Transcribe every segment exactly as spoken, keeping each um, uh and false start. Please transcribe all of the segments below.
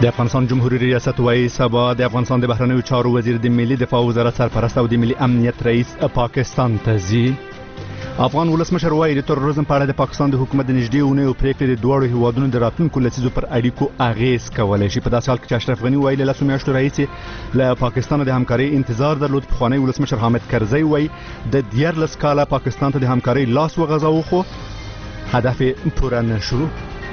د افغانستان جمهوریت ریاست وایي سبا د افغانستان د بهرنیو چارو وزیر د ملي دفاع وزارت سرپرست او د ملي امنیت رئیس پاکستان ته ځي. افغان ولسمشر وایي د تروریزم په اړه د پاکستان د حکومت د نږدې اونیو پریکړې د دواړو هیوادونو د راتلونکو لسیزو پر اړیکو اغیز کولی شي. په داسې حال کې چې اشرف غني وایي له لسو میاشتو راهیسې له پاکستان د همکارۍ انتظار درلود. پخوانی ولسمشر حامد کرزی وایي د دیارلس کاله پاکستان ته د همکارۍ لاس وغځاوه خو هدف پوره نشو.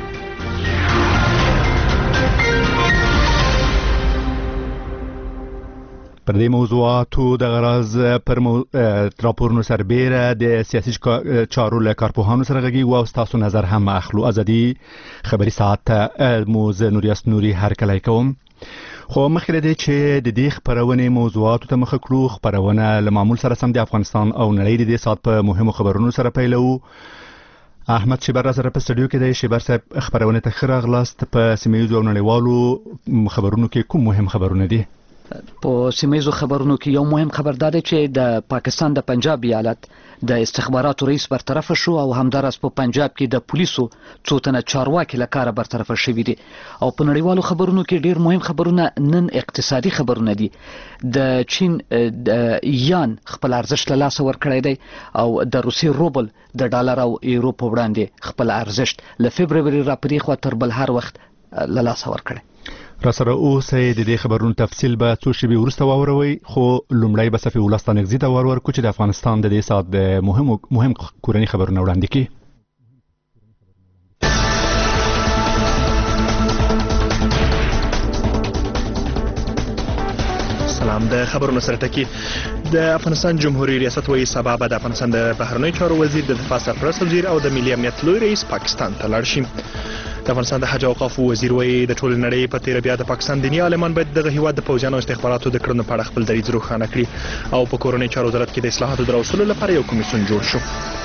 پر دې موضوعاتو د غراز پر مو... راپورونو سربیره د سیاسي چارو له کارپوهانو سره غږیږو او ستاسو نظر هم اخلو. ازادي خبري ساعت ته مو زه نوریاس نوري هرکلی کوم. خو مخکې له دې چې د دې خپرونې موضوعاتو ته مخه کړو، خپرونه له معمول سره سم د افغانستان او نړۍ د دې ساعت په مهمو خبرونو سره پیلوو. احمد شیبر را سره په سټډیو کې دی. شیبر صاحب، خبرونه ته ښه راغلاست. په سیمه ییزو او نړیوالو خبرونو کې کوم مهم خبرونه دي؟ په سیمه‌ییزو خبرونو کې یو مهم خبر دا دی چې د پاکستان د پنجاب ایالت د استخباراتو رئیس برطرف شو او همدارس په پنجاب کې د پولیسو څو تنه چارواکي له کاره برطرف شوي دي. او په نړیوالو خبرونو کې ډیر مهم خبرونه نن اقتصادي خبرونه دي. د چین د یان خپل ارزښت له لاسه ورکړی دی او د روسي روبل د ډالر او یورو په وړاندې خپل ارزښت له فبروري را پرې خوا تر بل هر وخت له لاسه ورکړی. را سره اوسئ. د دې خبرونو تفصیل به څو شېبې وروسته واوروئ، خو لومړی به صفي ولس تانغزي ته ور ورکړو چې د افغانستان د دې ساعت د مهم مهم کورني خبرونه وړاندې کړي. سلام. د خبرونو سره ټکی د افغانستان جمهوریت ریاست وایي سبا به د افغانستان د بهرنیو چارو وزیر، د دفاع سرپرست وزیر او د ملي امنیت لوی رئیس پاکستان ته لاړ شي. د افغانستان د حج او اوقافو وزیر وایي د ټولې نړۍ په تیره بیا د پاکستان دیني عالمان باید دغه هیواد د پوځیانو او استخباراتو د کړنو په اړه خپل دریځ روښانه کړي او په کورنۍ چارو وزارت کې د اصلاحاتو د راوستلو لپاره یو کمیسیون جوړ شو.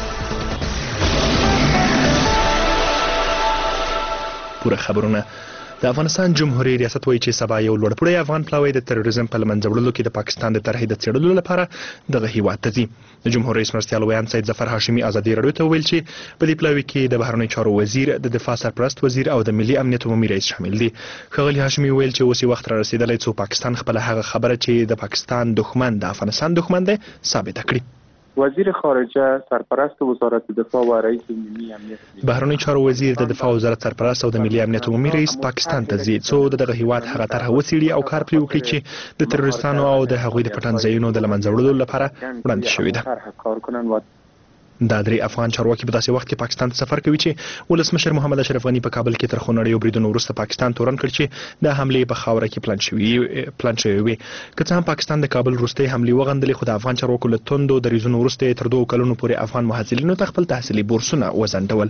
پوره خبرونه. د افغانستان جمهوریت ریاست وایي چې سبا یو لوړپوړی افغان پلاوی د تروریزم په له منځه وړلو کې د پاکستان د طرحې د څېړلو لپاره دغه هیواد ته ځي. د جمهور رئیس مرستیال ویان سید ظفر هاشمي ازادي راډیو ته وویل چې په دې پلاوي کې د بهرنیو چارو وزیر، د دفاع سرپرست وزیر او د ملي امنیت عمومي رئیس شامل دي. ښاغلي هاشمي ویل چې اوس وخت را رسیدلی څو پاکستان خپل هغه خبره چې د پاکستان دښمن د افغانستان دښمن دی ثابت کړي. وزیر خارجه، سرپرست وزارت دفاع و رئیس ملي امنیت. بهرنیو چارو وزیر، د دفاع وزارت سرپرست او د ملي امنیت عمومي رئیس پاکستان ته ځي څو دغه هیواد هغه طرح وڅېړي او کار پرې وکړي چې د تروریستانو او د هغوی د پټن ځایونو د له منځه وړلو لپاره وړاندې شوې ده. دا درې افغان چارواکي په داسې وخت کې پاکستان ته سفر کوي چې ولسمشر محمد اشرف غني په کابل کې تر خونړیو بریدونو وروسته پاکستان تورن کړ چې د حملې په خاوره کې پلان شوي پلان شوی وي. که څه هم پاکستان د کابل وروستۍ حملې وغندلې، خو د افغان چارواکو له توندو دریځونو وروسته تر دوه کلونو پورې افغان محصلینو ته خپل تحصیلي بورسونه وځنډول.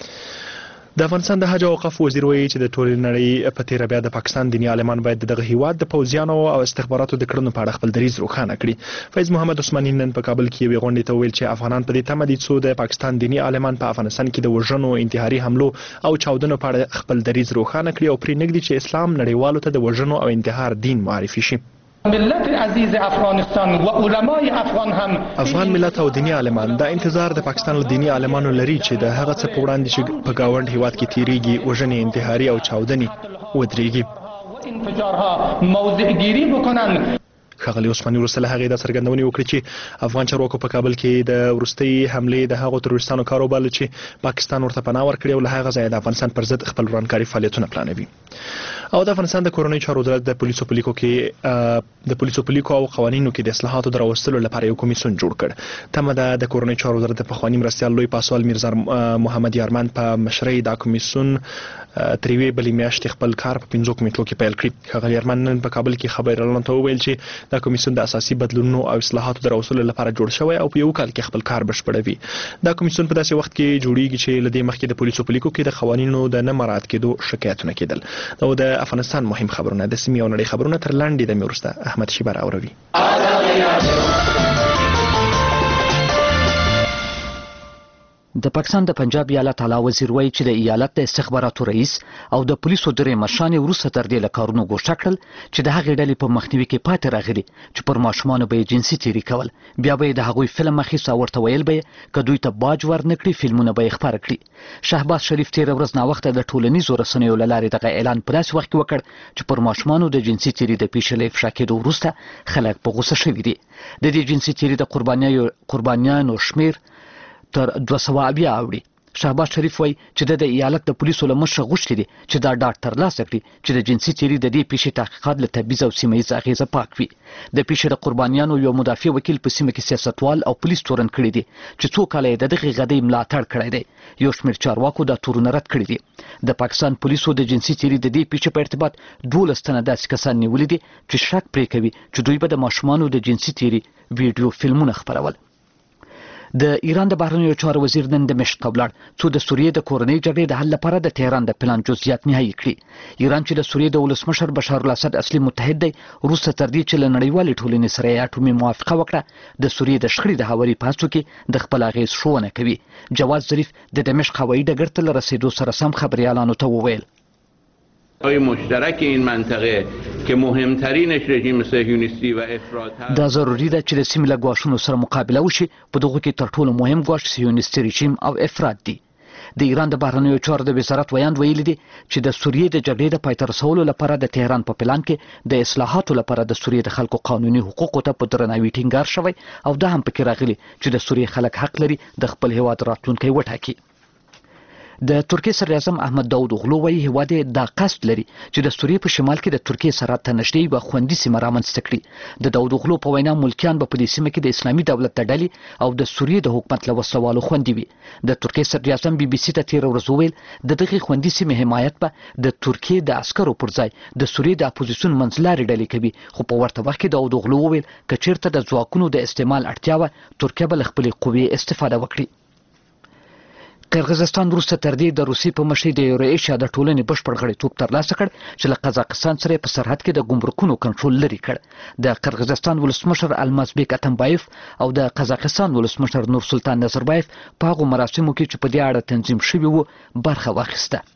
د افغانستان د حج او اوقافو وزیر وایي چې د ټولې نړۍ په تیره بیا د پاکستان دیني عالمان باید دغه هیواد د پوځیانو او استخباراتو د کړنو په اړه خپل دریځ روښانه کړي. فیض محمد عثماني نن په کابل کې یوې غونډې ته وویل چې افغانان په دې تمه دي څو د پاکستان دیني عالمان په افغانستان کې د وژنو، انتحاري حملو او چاودنو په اړه خپل دریځ روښانه کړي او پرې نږدي چې اسلام نړیوالو ته د وژنو او انتحار دین معرفي شي. ملت عزیز افغانستان و علمای افغان هم افغان ملت او دینی عالمان دا انتظار د پاکستان له دینی عالمانو لري چې د هغه څه په وړاندې چې په گاوند هیواد کې تیریږي، وژنې، انتحاري او چاودنې ودرېږي. انفجارها موضعگیری بکنن. ښاغلي عثماني وروسته له هغې دا څرګندونې وکړې چې افغان چارواکو په کابل کې د وروستۍ حملې د هغو تروریستانو کار وباله چې پاکستان ورته پناه ورکړې او له هغه ځایه د افغانستان پر ضد خپل ورانکاري فعالیتونه پلانوي. او د افغانستان د کورنۍ چارو وزارت د پولیسو په لیکو کې د پولیسو په لیکو او قوانینو کې د اصلاحاتو د راوستلو لپاره یو کمیسیون جوړ کړ. تمه ده د کورنۍ چارو وزارت د پخواني مرستیال لوی پاسوال میرزا محمد یارمن په مشرۍ دا کمیسیون تر یوې بلې میاشتې خپل کار په پنځو کمیټو کې پیل کړي. ښاغلي یارمن نن په کابل کې خبریالانو ته وویل چې دا کمیسیون د اساسي بدلونونو او اصلاحاتو د راوستلو لپاره جوړ شوی او په یو کال کې خپل کار بشپړوي. دا کمیسیون په داسې وخت کې جوړیږي چې له دې مخکې د پولیسو په لیکو کې د قوانینو د نه مراعات کېدو شکایتونه کېدل. او د افغانستان مهم خبرونه، د سیمې او نړۍ خبرونه تر لنډې دمې وروسته احمد شیبر اوروي. د پاکستان د پنجاب ایالت اعلی وزیر وایي چې د ایالت د استخباراتو رئیس او د پولیسو درې مشران وروسته تر دې له کارونو ګوښه کړل چې د هغې ډلې په مخنیوي کې پاتې راغلي چې پر ماشومانو به یې جنسي تیري کول، بیا به یې د هغوی فلم اخیست او ورته ویل به یې که دوی ته باج ورنکړي فلمونه به یې خپاره کړي. شهباز شریف تېره ورځ ناوخته د ټولنیزو رسنیو له لارې دغه اعلان په داسې وخت کې وکړ چې پر ماشومانو د جنسي تیري د پیښې له افشا کېدو وروسته خلک په غوسه شوي دي. د دې جنسي تیري د قربانیانو شمېر تر دوه سوه اویا اوړي. شهباز شریف وایي چې د ایالت د پولیسو له مشره غوښتي دي چې دا ډاډ ترلاسه کړي چې د جنسي تیري د دې پیښې تحقیقات له تبعیض او سیمه ییز اغېزه پاک وي. د پیښې د قربانیانو یو مدافع وکیل په سیمه کې سیاستوال او پولیس تورن کړي دي چې څو کاله یې د دغې غدۍ ملاتړ کړی دی. یو شمېر چارواکو دا تورونه رد کړي دي. د پاکستان پولیسو د جنسي تیري د دې پیښې په ارتباط دولس تنه داسې کسان نیولي دي چې شک پرې کوي چې دوی به د ماشومانو د جنسي تیري ویډیو فلمونه خپرول. د ایران د بهرنیو چارو وزیر نن دمشق ته ولاړ څو د سوریې د کورنۍ جګړې د حل لپاره د تهران د پلان جزئیات نهایي کړي. ایران چې د سوریې د ولسمشر بشار الاسد اصلي متحد دی، وروسته تر دې چې له نړیوالې ټولنې سره یې اټومي موافقه وکړه، د سوریې د شخړې د هواري په هڅو کې د خپل اغېز ښوونه کوي. جواد ظریف د دمشق هوایي ډګر ته له رسېدو سره سم خبریالانو ته وویل های مشترک این منطقه که مهمترینش رژیم صهیونیستی و افراط هست. دا ضروری ده چې د سیمې له ګواښونو سره مقابله وشي. په دغو کې تر ټولو مهم ګواښ صهیونیستي رژیم او افراط دي. د ایران د بهرنیو چارو د وزارت ویاند ویلي دي چې د سوریې د جګړې د پای ته رسولو لپاره د تهران په پلان کې د اصلاحاتو لپاره د سوریې د خلکو قانوني حقوقو ته په درناوي ټینګار شوی او دا هم پکې راغلي چې د سوریې خلک حق لري د خپل هیواد راتلونکی وټاکي. د ترکیې صدر اعظم احمد داود اوغلو وایي هیواد دا قصد لري چې د سوریې په شمال کې د ترکیې سرحد ته نږدې یوه خوندي سیمه رامنځته کړي. د داود اوغلو په وینا ملکیان به په دې سیمه کې د اسلامي دولت د ډلې او د سوریې د حکومت له وسلوالو خوندي وي. د ترکیې صدر اعظم بي بي سي ته تېره ورځ وویل د دغې خوندي سیمې حمایت به د ترکیې د عسکرو پر ځای د سوریې د اپوزیسیون منځلارې ډلې کوي. خو په ورته وخت کې داود اوغلو وویل که چېرته د ځواکونو د استعمال اړتیا وه، ترکیه به له خپلې قوې استفاده وکړي. قرغیزستان وروسته تر دې د روسیې په مشرۍ د یوروایشیا د ټولنې بشپړ غړیتوب ترلاسه کړ چې له قزاقستان سره په سرحد کې د ګمرکونو کنټرول لرې کړ. د قرغیزستان ولسمشر المازبیک اتمبایف او د قزاقستان ولسمشر نورسلطان نظربایف په هغو مراسمو کې چې په دې اړه تنظیم شوي وو برخه واخیسته.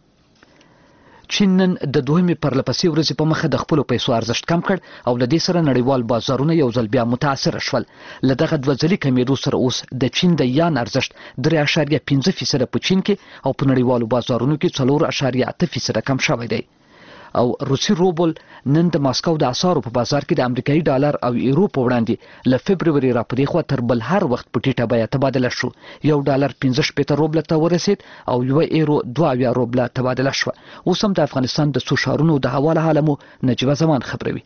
چین نن د دویمې پرلپسې ورځې په مخه د خپلو پیسو ارزښت کم کړ او له دې سره نړیوال بازارونه یو ځل بیا متاثره شول. له دغه دوه ځلي کمېدو سره اوس د چین د یان ارزښت درې اعشاریه پنځه فیصده په چین کې او په نړیوالو بازارونو کې څلور اعشاریه اته فیصده کم شوی دی. او روسي روبل نن د ماسکو د اسعارو په بازار کې د امریکایي ډالر او یورو په وړاندې له فبروري را پدې خوا تر بل هر وخت په ټیټه بیه تبادله شو. یو ډالر پنځه شپېته روبله ته ورسید او یو یورو دوه اویا روبله تبادله شوه. اوس هم د افغانستان د څو ښارونو د هوا له حاله مو نجیبه زمان خبروي.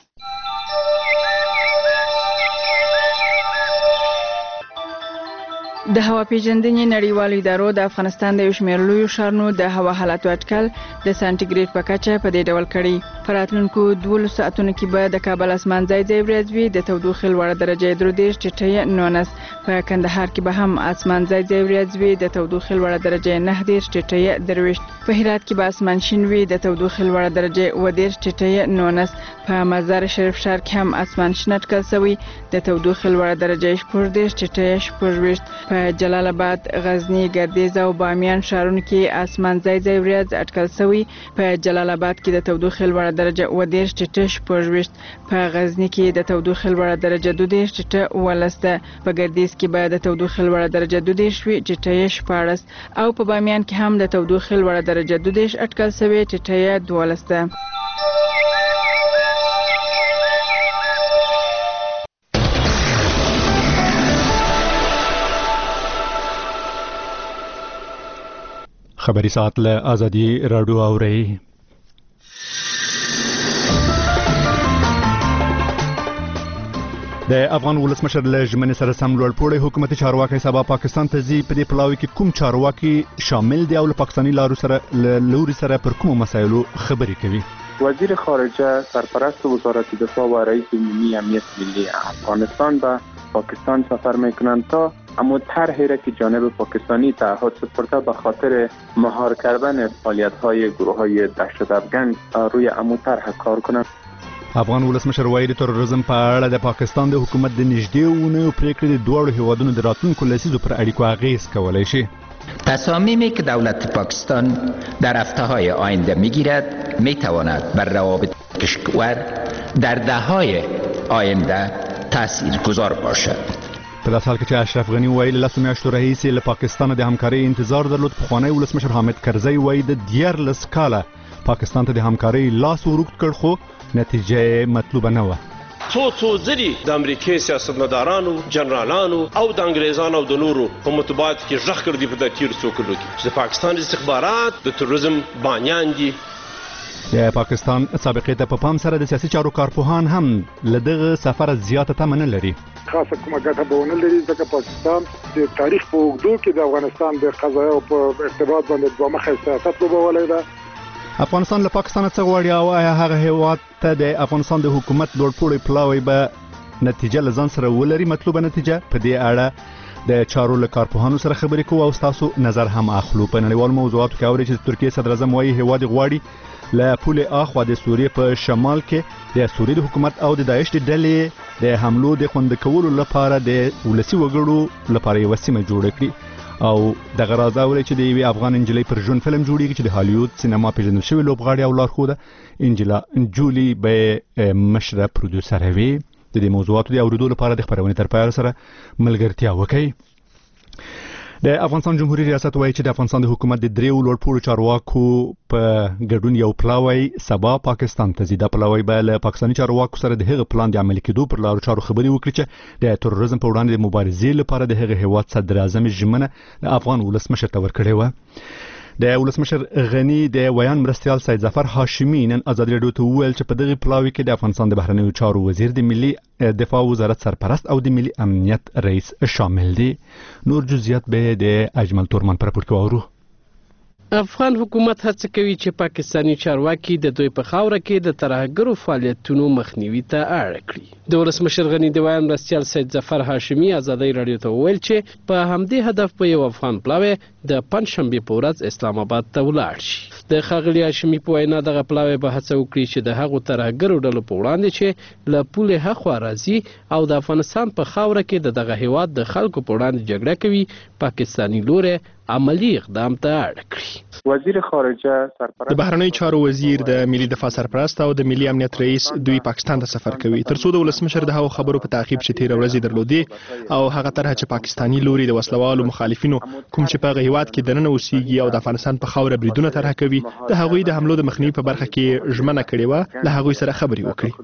د هوا پیژندنې نړیوالو ادارو د افغانستان د یو شمېر لویو ښارونو د هوا حالاتو اټکل د سانټیګریډ په کچه په دې ډول کړي. په راتلونکو دولسو ساعتونو کې به د کابل اسمان ځای ځای ورځ وي، د تودوخې لوړه درجه درې دېرش ټیټه نولس. په کندهار کې به هم اسمان ځای ځای ورځ وي، د تودوخې لوړه درجه نهه دېرش ټیټه درویشت. په هرات کې به اسمان شین وي، د تودوخې لوړه درجه اووه دېرش ټیټه نولس. په مزار شریف ښار کې هم اسمان شین اټکل شوی، د تودوخې لوړه درجه شپږ دېرش ټیټه شپږویشت. په جلال آباد، غزنی، ګردیز او بامیان ښارونو کې اسمان ځای ځای ورځ اټکل شوی. په جلال آباد کې د تودوخې لوړه درجه اووه دېرش ټیټه شپږویشت. په غزنی کې د تودوخې لوړه درجه دوه دېرش ټیټه اوولس ده. په ګردیز کې به د تودوخې لوړه درجه دوه دېرش وي ټیټه شپاړس او په بامیان کې هم د تودوخې لوړه درجه دوه دېرش اټکل شوی ټیټه دولس ده. خبری ساعت له ازادي رادیو اوري. د افغان ولسمشر له ژمنې سره سم لوړپوړی حکومتي چارواکي سبا پاکستان ته ځي. په دې پلاوي کې کوم چارواکي شامل دي او له پاکستاني لارو سره لوري سره پر کوم مسایلو خبرې کوي؟ وزیر خارجه، سرپرست وزارت دفاع و رئیس عمومی امنیت ملی افغانستان به پاکستان سفر میکنند تا اما طرحی را که جانب پاکستانی تعهد سپرده به خاطر مهار کردن فعالیت‌های گروه‌های دهشت‌افکن روی اما طرح کار کنند. افغان ولسمشر وایي د تروریزم په اړه د پاکستان د حکومت د نږدې اونیو پریکړې د دواړو هیوادونو د راتلونکو لسیزو پر اړیکو اغیز کولی شي. تصامیمی که دولت پاکستان در هفته‌های آینده میگیرد میتواند بر روابط کشور در دهه‌های آینده تاثیرگذار باشد. په داسې حال کې چې اشرف غني وایي له لسو میاشتو راهیسې له پاکستانه د همکارۍ انتظار درلود، پخوانی ولسمشر حامد کرزی وایي د دیارلس کاله پاکستان ته د همکارۍ لاس ورغت کړ خو نتیجه مطلوبه نه وه. څو څو ځلې د امریکای سیاستمدارانو، جنرالانو او د انګریزانو او د نورو په مطبوعاتو کې غږ کړ دي په دې تیر څو کلو کې چې د پاکستان استخبارات د تروریزم بانیان دي. د پاکستان سابقې ته په پام سره د سیاسي چارو کارپوهان هم له دغه سفر زیاته تمه نه لري. خاصه کومه ګټه به ونه لري ځکه پاکستان د تاریخ په اوږدو کې د افغانستان د قضایا او په ارتباط باندې دوه مخه سیاست لوبولی ده. افغانستان له پاکستان څخه غواړي او آیا هغه هیواد ته د افغانستان د حکومت لوړپوړی پلاوی به نتیجه له ځان سره ولري؟ مطلوبه نتیجه په دې اړه د چارو له کارپوهانو سره خبرې کوو او ستاسو نظر هم اخلو. په نړیوالو موضوعاتو کې اوري چې د ترکیې صدر اعظم وایي هیواد غواړي له پولې اخوا د سوریې په شمال کې د سوریې د حکومت او د داعش د ډلې د حملو د خوندي کولو لپاره د ولسي وګړو لپاره یوه سیمه جوړه کړي او دغه راز اوري چې د یوې افغان انجلۍ پر ژوند فلم جوړیږي چې د هالیوود سینما پیژندل شوې لوبغاړې او لارښوده انجلا جولی به مشره پروډوسر وي. د دې موضوعاتو د اوریدو لپاره د خبرونې تر پایه سره ملګرتیا وکړئ. د افغانستان جمهوریت ریاست وایي چې د افغانستان د حکومت د دریو لوړپوړو چارواکو په ګډون یو پلاوی سبا پاکستان ته ځي. دا پلاوی به له پاکستاني چارواکو سره د هغه پلان د عملي کېدو پر لارو چارو خبرې وکړي چې د تروریزم په وړاندې د مبارزې لپاره د هغه هیواد صدر اعظم ژمنه د افغان ولسمشر ته ورکړې وه. د ولسمشر غني د ویان مرستیال سید ظفر هاشمي نن ازادي راډیو ته وویل چې په دغه پلاوی کې د افغانستان د بهرنیو چارو وزیر، د ملي دفاع وزارت سرپرست او د ملي امنیت رئیس شامل دي. نور جزئیات به د اجمل تورمان پر راپور کې واورو. افغان حکومت هڅه کوي چې پاکستانی چارواکي د دوی په خاوره کې د ترهګرو فعالیتونو مخنیوي ته اړ کړي. د ولسمشر غني د ویان مرستیال سید ظفر هاشمي ازادي راډیو ته وویل چې په همدې هدف په یو افغان پلاوی د پنځشنبې په ورځ اسلام آباد ته ولاړ شي. د ښاغلي هاشمي په وینا دغه پلاوی به هڅه وکړي چې د هغو ترهګرو ډلو په وړاندې چې له پولې هاخوا راځي او د افغانستان په خاوره کې د دغه هیواد د خلکو په وړاندې جګړه کوي پاکستاني لوري عملی اقدام ته اړ کړي. وزیر خارجه سرپرست د بهرنی چارو وزیر، د ملي دفاع سرپرست او د ملي امنیت رئیس دوی پاکستان ته سفر کوي ترڅو د ولسمشر د هغو خبرو په تعقیب چې تیر ورځې درلودې او هغه طرحه چې پاکستاني لوري د وسلوالو مخالفینو کوم چې په هیواد کې دننه اوسېږي او د افغانستان په خاوره بریدونه طرح کوي د هغوی د حملو د مخنیوي په برخه کې ژمنه کړې وه له هغوی سره خبرې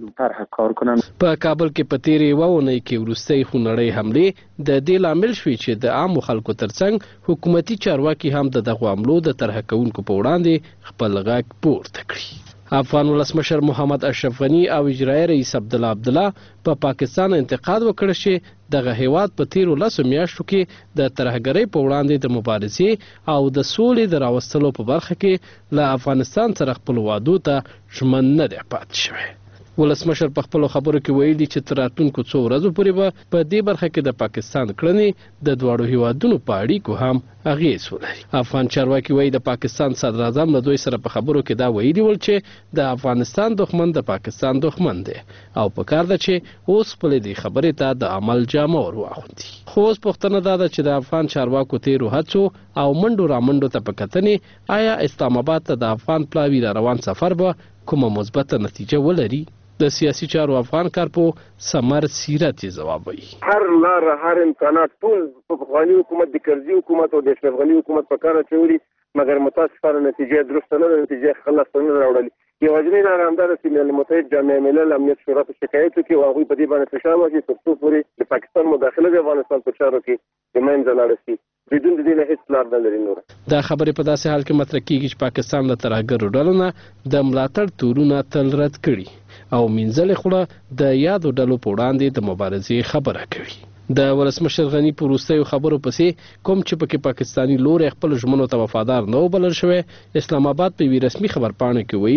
وکړي. په کابل کې په تیرې یوه اونۍ کې وروستۍ خونړۍ حملې د دې لامل شوې چې د عامو خلکو ترڅنګ حکومتي چارواکي هم د دغو حملو د طرح کوونکو په وړاندې خپل غږ پورته کړي. افغان ولسمشر محمد اشرف غني او اجرایي رئیس عبدالله عبدالله په پا پاکستان انتقاد وکړ چې دغه هیواد په تیرو لسو میاشتو کې د ترهګرۍ په وړاندې د مبارزې او د سولې د راوستلو په برخه کې له افغانستان سره خپل وعدو ته ژمن نه دی پاتې شوی. ولسمشر په خپلو خبرو کې ویلي چې تر راتلونکو څو ورځو پورې به په دې برخه کې د پاکستان کړنې د دواړو هیوادونو په اړیکو هم اغیز ولري. افغان چارواکي وایي د پاکستان صدر اعظم له دوی سره په خبرو کې دا ویلي ول چې د افغانستان دښمن د پاکستان دښمن دی او په کار ده چې اوس خپلې دې خبرې ته د عمل جامه ور واغوندي. خو اوس پوښتنه دا ده چې د افغان چارواکو تیرو هڅو او منډو رامنډو ته په کتنې آیا اسلام آباد ته د افغان پلاوي را روان سفر به کومه مثبته نتیجه ولري؟ د سیاسي چارو افغان کارپو سمر سیرت جواب وایي. هر لار هر امکانات ټول په افغاني حکومت د کرزي حکومت او د اشرف غني حکومت په کار اچولي مګر متاسفانه نتیجه درسته نه ده، نتیجه خلاص نه راوړلې. یوازینۍ لاره همدا ده چې ملل متحد جامعه ملل امنیت شورا ته شکایت وکړي او هغوی په دې باندې فشار واچوي تر څو پورې د پاکستان مداخله د افغانستان په چارو کې د منځه لاړه شي. بدون د دې نه هیڅ لار نه لري. نور دا خبرې په داسې حال کې مطرح کیږي چې پاکستان له ترهګرو ډلو نه د ملاتړ تورونه تل رد کړي او منځلې خوله د یادو ډلو په وړاندې د مبارزې خبره کوي. د ولسمشر غني په وروستیو خبرو پسې کوم چې پکې پاکستاني لوري خپل ژمنو ته وفادار نه وبلل شوی، اسلام آباد په یوې رسمي خبرپاڼه کې ویلي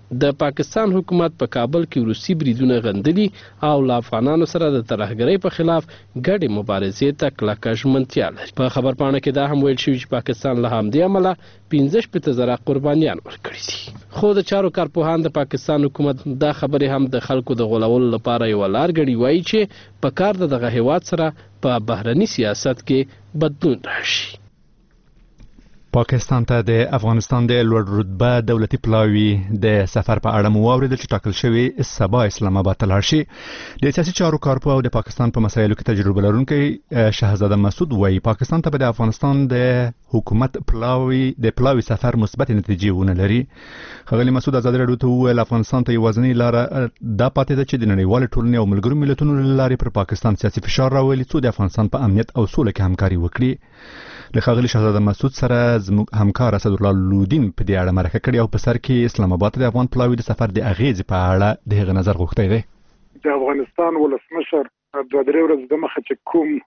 د پاکستان حکومت په کابل کې روسي بریدونه غندلي او له افغانانو سره د ترهګرۍ په خلاف ګډې مبارزې ته کلکه ژمنتیا لري. په خبرپاڼه کې دا هم ویل شوي چې پاکستان له همدې امله پنځه شپېته زره قربانیان ورکړي دي. خو د چارو کارپوهان د پاکستان حکومت دا خبرې هم د خلکو د غولولو لپاره یوه لار ګڼي. وایي چې په کار د دغه هیواد سره په بهرني سیاست کې بدلون راشي. پاکستان ته د افغانستان د لوړ رتبه دولتي پلاوي د سفر په اړه مو واورېدل چې ټاکل شوی سبا اسلام آباد ته لاړ شي. د سیاسي چارو کارپوه او د پاکستان په مسایلو کې تجربه لرونکی شهزاده مسعود وایي پاکستان ته به د افغانستان د حکومت پلاوي د پلاوي سفر مثبت نتیجې ونه لري. ښاغلي مسعود ازادي راډیو ته وویل افغانستان ته یوازینۍ لاره دا پاتې ده چې د نړیوالې ټولنې او ملګرو ملتونو له لارې پر پاکستان سیاسي فشار راولي څو د افغانستان په امنیت او سوله کې همکاري وکړي. له ښاغلي شهزاده مسعود سره زموږ همکار اسدالله لودین په دې اړه مرکه کړې او په سر کې اسلام آباد ته د افغان پلاوي د سفر د اغیزې په اړه د هغه نظر غوښتی دی. د افغانستان ولسمشر دوه درې ورځې دمخه چې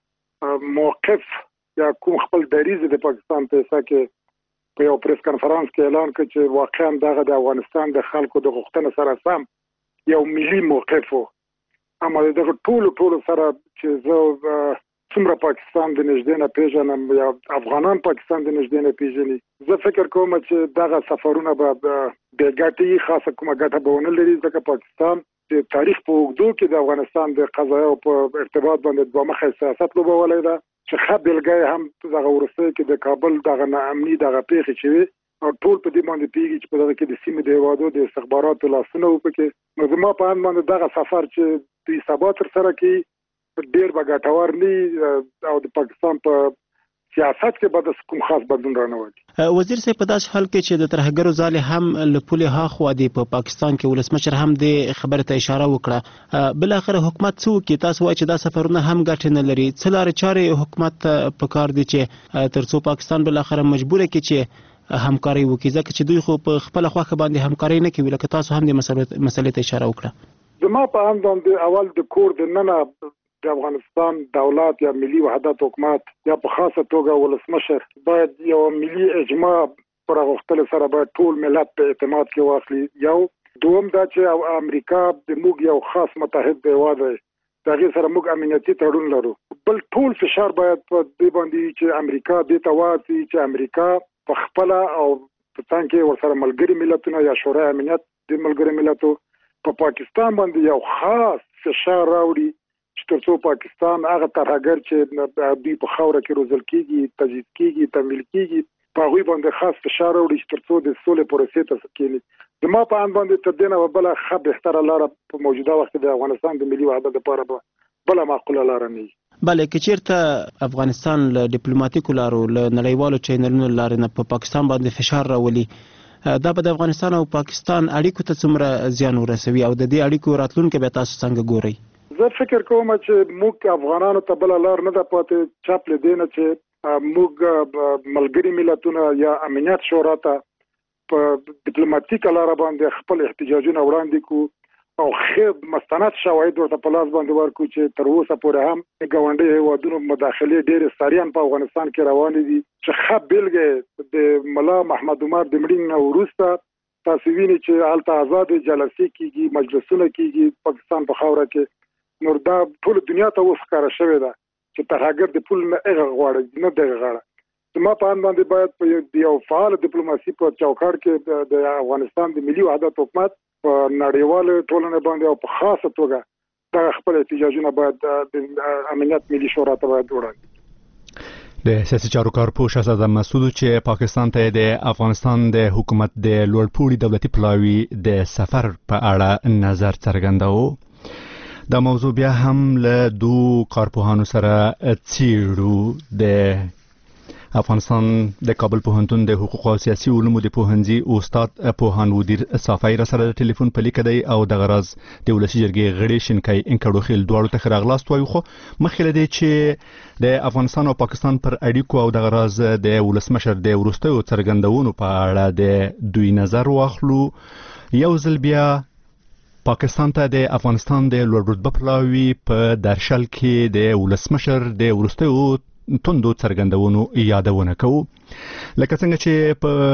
کوم موقف یا کوم خپل دریځ د پاکستان په حصه کې په یو پریس کانفرنس کې اعلان کړ چې واقعا دغه د افغانستان د خلکو د غوښتنې سره سم یو ملي موقف و. اما دغه ټولو ټولو سره چې زه څومره پاکستان د نږدې نه پیژنم یا افغانان پاکستان د نږدې نه پیژني، زه فکر کوم چې دغه سفرونه به بې ګټې خاصه کومه ګټه به ونه لري ځکه پاکستان د تاریخ په اوږدو کې د افغانستان د قضایاو په ارتباط باندې دوه مخی سیاست لوبولی ده چې ښه بېلګه هم دغه وروستیو کې د کابل دغه ناامني دغه پیښې چې وي او ټول په دې باندې پوهېږي چې په دغه کې د سیمې د هېوادو د استخباراتو لاسونه و پکې. نو زما په اند باندې دغه سفر چې دوی سبا ترسره کړي ډېر به ګټور نه او د پاکستان په سیاست کې به د کوم خاص بدلون رانه. وزیر صاحب په داسې حال کې چې د ترهګرو ځالې هم له پولې هاخوا دی په پاکستان کې ولسمشر هم د خبرې ته اشاره وکړه، بالاخره حکومت څه وکړي؟ تاسو وایئ چې دا سفرونه هم ګټې نه لري. څه لارې چارې حکومت ته په کار دي چې تر څو پاکستان بالاخره مجبوره کړي چې همکاري وکړي ځکه چې دوی خو په خپله خوښه باندې همکاري نه کوي لکه تاسو هم د مسلې ته اشاره وکړه. زما په اند باندې اول د کور د ننه د افغانستان دولت یا ملي وحدت حکومت یا په خاصه توګه ولسمشر باید یو ملي اجماع پر غوښتلو سره باید ټول ملت په اعتماد کې واخلي. یو دوم دا چې امریکا د موږ یو خاص متحد هېواد دی، د هغې سره موږ امنیتي تړون لرو. بل ټول فشار باید په دې باندې چې امریکا دې ته واچي چې امریکا په خپله او په څنګ کې ورسره ملګري ملتونه یا شورای امنیت د ملګري ملتو په پاکستان باندې یو خاص فشار راوړي چې تر څو پاکستان هغه ترهګر چې دوی په خاوره کې روزل کېږي، تجهیز کېږي، تمویل کېږي، په هغوی باندې خاص فشار راوړي چې تر څو د سولې پروسې ته کېني. زما په اند باندې تر دې نه بله ښه بهتره لاره په موجوده وخت کې د افغانستان د ملي وحدت لپاره به بله معقوله لاره نه وي. بله که چېرته افغانستان له ډیپلوماتیکو لارو له نړیوالو چینلونو له لارې نه په پاکستان باندې فشار راولي، دا به د افغانستان او پاکستان اړیکو ته څومره زیان ورسوي او د دې اړیکو راتلونکی به تاسو څنګه ګورئ؟ زه فکر کوم چې موږ افغانانو ته بله لار نه ده پاتې چاپ له دې نه چې موږ ملګري ملتونه یا امنیت شورا ته په ډیپلوماتیکه لاره باندې خپل احتجاجونه وړاندې کړو او ښه مستند شواهد ورته په لاس باندې ورکړو چې تر اوسه پورې هم د ګاونډي هېوادونو مداخلې ډېرې ساریان په افغانستان کې روانې دي چې ښه بېلګه د ملا محمد عمر د مړینې نه وروسته تاسو وینئ چې هلته ازادې جلسې کېږي، مجلسونه کېږي پاکستان په خاوره کې. نور دا ټول دنیا ته اوس ښکاره شوې ده چې ترهګر د پول نه هغه غواړي نه دغه غاړه. زما په اند باندې باید په یو فعال ډیپلوماسي په چوکاټ کې د افغانستان د ملي وحدت حکومت په نړیوالې ټولنې باندې او په خاصه توګه دغه خپل احتجاجونه باید د امنیت ملي شورا ته باید وړاندې. د سیاسي چارو کارپوه شهزاده مسعود چې پاکستان ته د افغانستان د حکومت د لوړپوړي دولتي پلاوي د سفر په اړه نظر څرګنداوه. دا موضوع بیا هم له دوه کارپوهانو سره څیړو. د افغانستان د کابل پوهنتون د حقوق او سیاسي علومو د پوهنځي استاد پوهان ودیر صافی را سره د ټلیفون په لیکه دی او د غرض د ولسي جرګې غړي شینکای انکړو خیل دواړو ته راغلاست وایو. خو مخکې له دې چې د افغانستان او پاکستان پر اړیکو او د غرض د ولسمشر د وروستیو څرګندونو په اړه د دوی نظر واخلو، یو ځل بیا پاکستان ته د افغانستان د لوړ رتبه پلاوي په درشل کې د ولسمشر د وروستیو توندو څرګندونو یادونه کوو. لکه څنګه چې په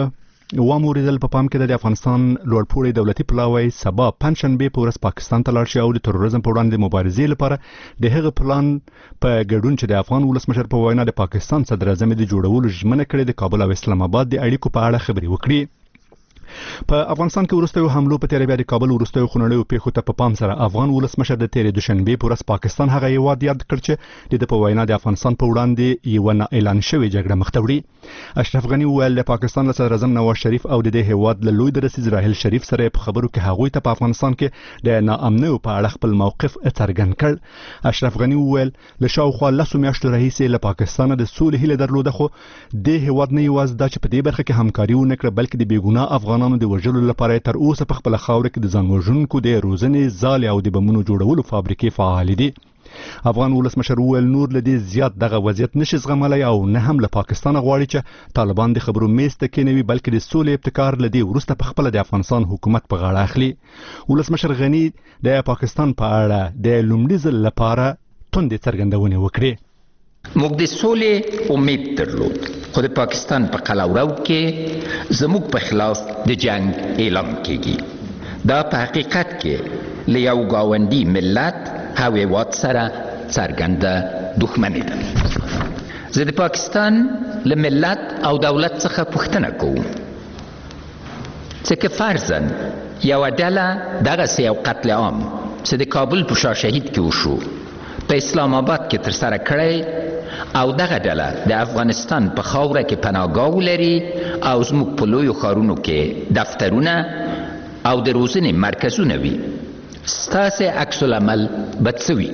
واموریدل په پام کې د افغانستان لوړپوړی دولتي پلاوی سبا پنځشنبه په ورځ پاکستان ته لاړ شي او د تروریزم په وړاندې مبارزې لپاره د هغه پلان په ګډون چې د افغان ولسمشر په وینا د پاکستان صدر اعظم د جوړولو ژمنه کړې د کابل او اسلام آباد د اړیکو په اړه خبرې وکړي. په افغانستان کې وروستیو حملو په تیر بیا د کابل وروستیو خونړیو پیښو ته په پام سره افغان ولسمشر د تیر دوشنبه په ورځ پاکستان هغه هیواد یاد کړ چې د په وینا د افغانستان په وړاندې یو نه اعلان شوی جګړه مخ ته وړي. اشرف غنی وویل د پاکستان له صدر اعظم نواز شریف او د دې هیواد له لوی رئیس راحیل شریف سره په خبرو کې هغوی ته په افغانستان کې د ناامنیو په اړه خپل موقف څرګند کړ. اشرف غنی وویل له شاوخوا لسو میاشتو راهیسې له پاکستان د سولې هیله درلوده خو د هیواد نه یوازې دا چې په دې برخه کې همکاري ونه کړه بلکې د بیګناه افغانانو د وژلو لپاره تر اوسه په خپل خاور کې د ځان وژونکو د روزنې ځالې او د بمونو جوړولو فابریکې فعال دي. افغان ولسمشر وویل نور له دې زیات دغه وضعیت نشي زغملی او نه هم له پاکستان غواړي چې طالبان د خبرو میز ته کېنوي بلکې د سولې ابتکار له دې وروسته په خپله د افغانستان حکومت په غاړه اخلي. ولسمشر غني د پاکستان په اړه د لومړي ځل لپاره توندې څرګندونې وکړې. موږ د سولې امید درلود خو د پاکستان په قلمرو کې زموږ په خلاف د جنگ اعلان کیږي. دا په حقیقت کې له یو ګاونډي ملت او هیواد سره څرګنده دښمني ده. زه د پاکستان له ملت او دولت څخه پوښتنه کوم چې که فرضاً یوه ډله دغسې یو قتل عام چې د کابل په شاه شهید کې وشو په اسلام آباد کې ترسره کړی او دغه ډله د افغانستان په خاوره کې پناهګاه ولري او زموږ په لویو ښارونو کې دفترونه او د روزنې مرکزونه وي ستاسې عکس العمل به څه وي؟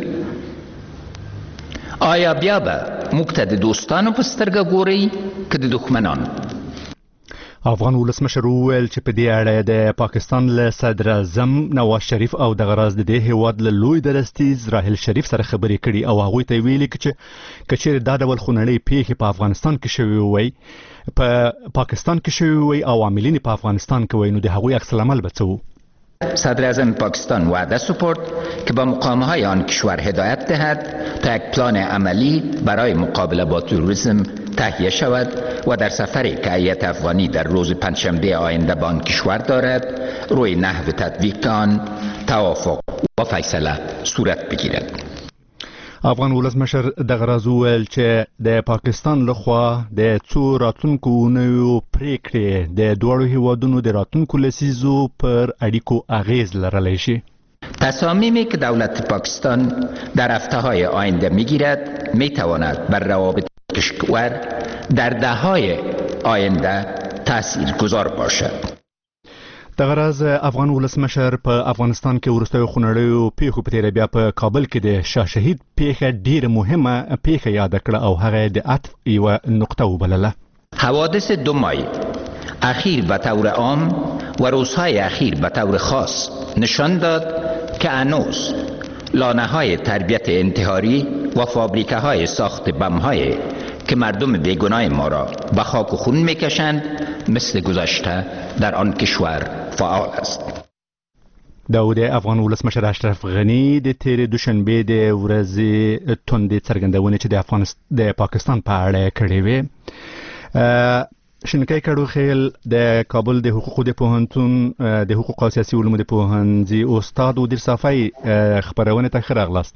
آیا بیا به موږ ته د دوستانو په سترګه ګورئ که د دښمنانو؟ افغان ولسمشر وویل چې په دې اړه د پاکستان له صدر اعظم نواز شریف او دغه راز د دې هیواد له لوی درستیز راحیل شریف سره خبرې کړي او هغوی ته ویلي چې که چیرې دا ډول خونړۍ پیښې په افغانستان کې شوې وی په پاکستان کې شوې وی او عاملین په افغانستان کې وی نو د هغوی عکس العمل به څه و؟ صدر اعظم پاکستان وعده سپرد که با مقامهای آن کشور هدایت دهد تا یک پلان عملی برای مقابله با تروریسم تهیه شود و در سفری که هیئت افغانی در روز پنجشنبه آینده به آن کشور دارد روی نحو تطبیق آن توافق و فیصله صورت بگیرد. افغان ولسمشر دغه راز وویل چې د پاکستان لخوا د څو راتلونکو اونیو پریکړې د دواړو هیوادونو د راتلونکو لسیزو پر اړیکو اغیز لرلی شي. تصامیمی که دولت پاکستان در هفته‌های آینده میگیرد میتواند بر روابط کشور در دهه‌های آینده تاثیرگذار باشد. دغه راز افغان ولسمشر په افغانستان کې وروستیو خونړیو پیښو په تیره بیا په کابل کې د شاه شهید پیښه ډیره مهمه پیښه یاد کړه او هغه د عطف یوه نقطه وبلله. حوادث دو مای اخیر به طور عام و روزهای اخیر به طور خاص نشان داد که هنوز لانه‌های تربیت انتحاری و فابریکه‌های ساخت بم‌های که مردم بیگناه ما را به خاک و خون میکشند مثل گذشته در آن کشور فعال است. دا د افغان ولسمشر اشرف غنی د تیر دوشنبه د ورځې توندې څرګندونې چې د افغانستان د پاکستان په اړه کړې وې. شینکای کډوخیل د کابل د حقوقو د پوهنتون د حقوق او سیاسي علومو د پوهنځي استاد ودیر صافی خبرونه ته ښه راغلاست.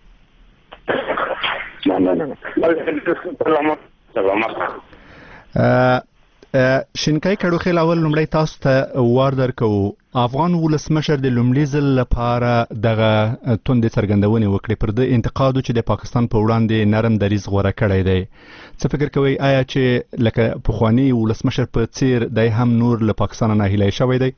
شینکای کډوخیل اول لومړی تاسو ته وار درکو افغان ولسمشر د لومړي ځل لپاره دغه توندې څرګندونې وکړې پر د انتقادو چې د پاکستان په وړاندې نرم دریځ غوره کړی دی. څه فکر کوئ آیا چې لکه پخواني ولسمشر په څیر دی هم نور له پاکستان نه هیلی شوی دی؟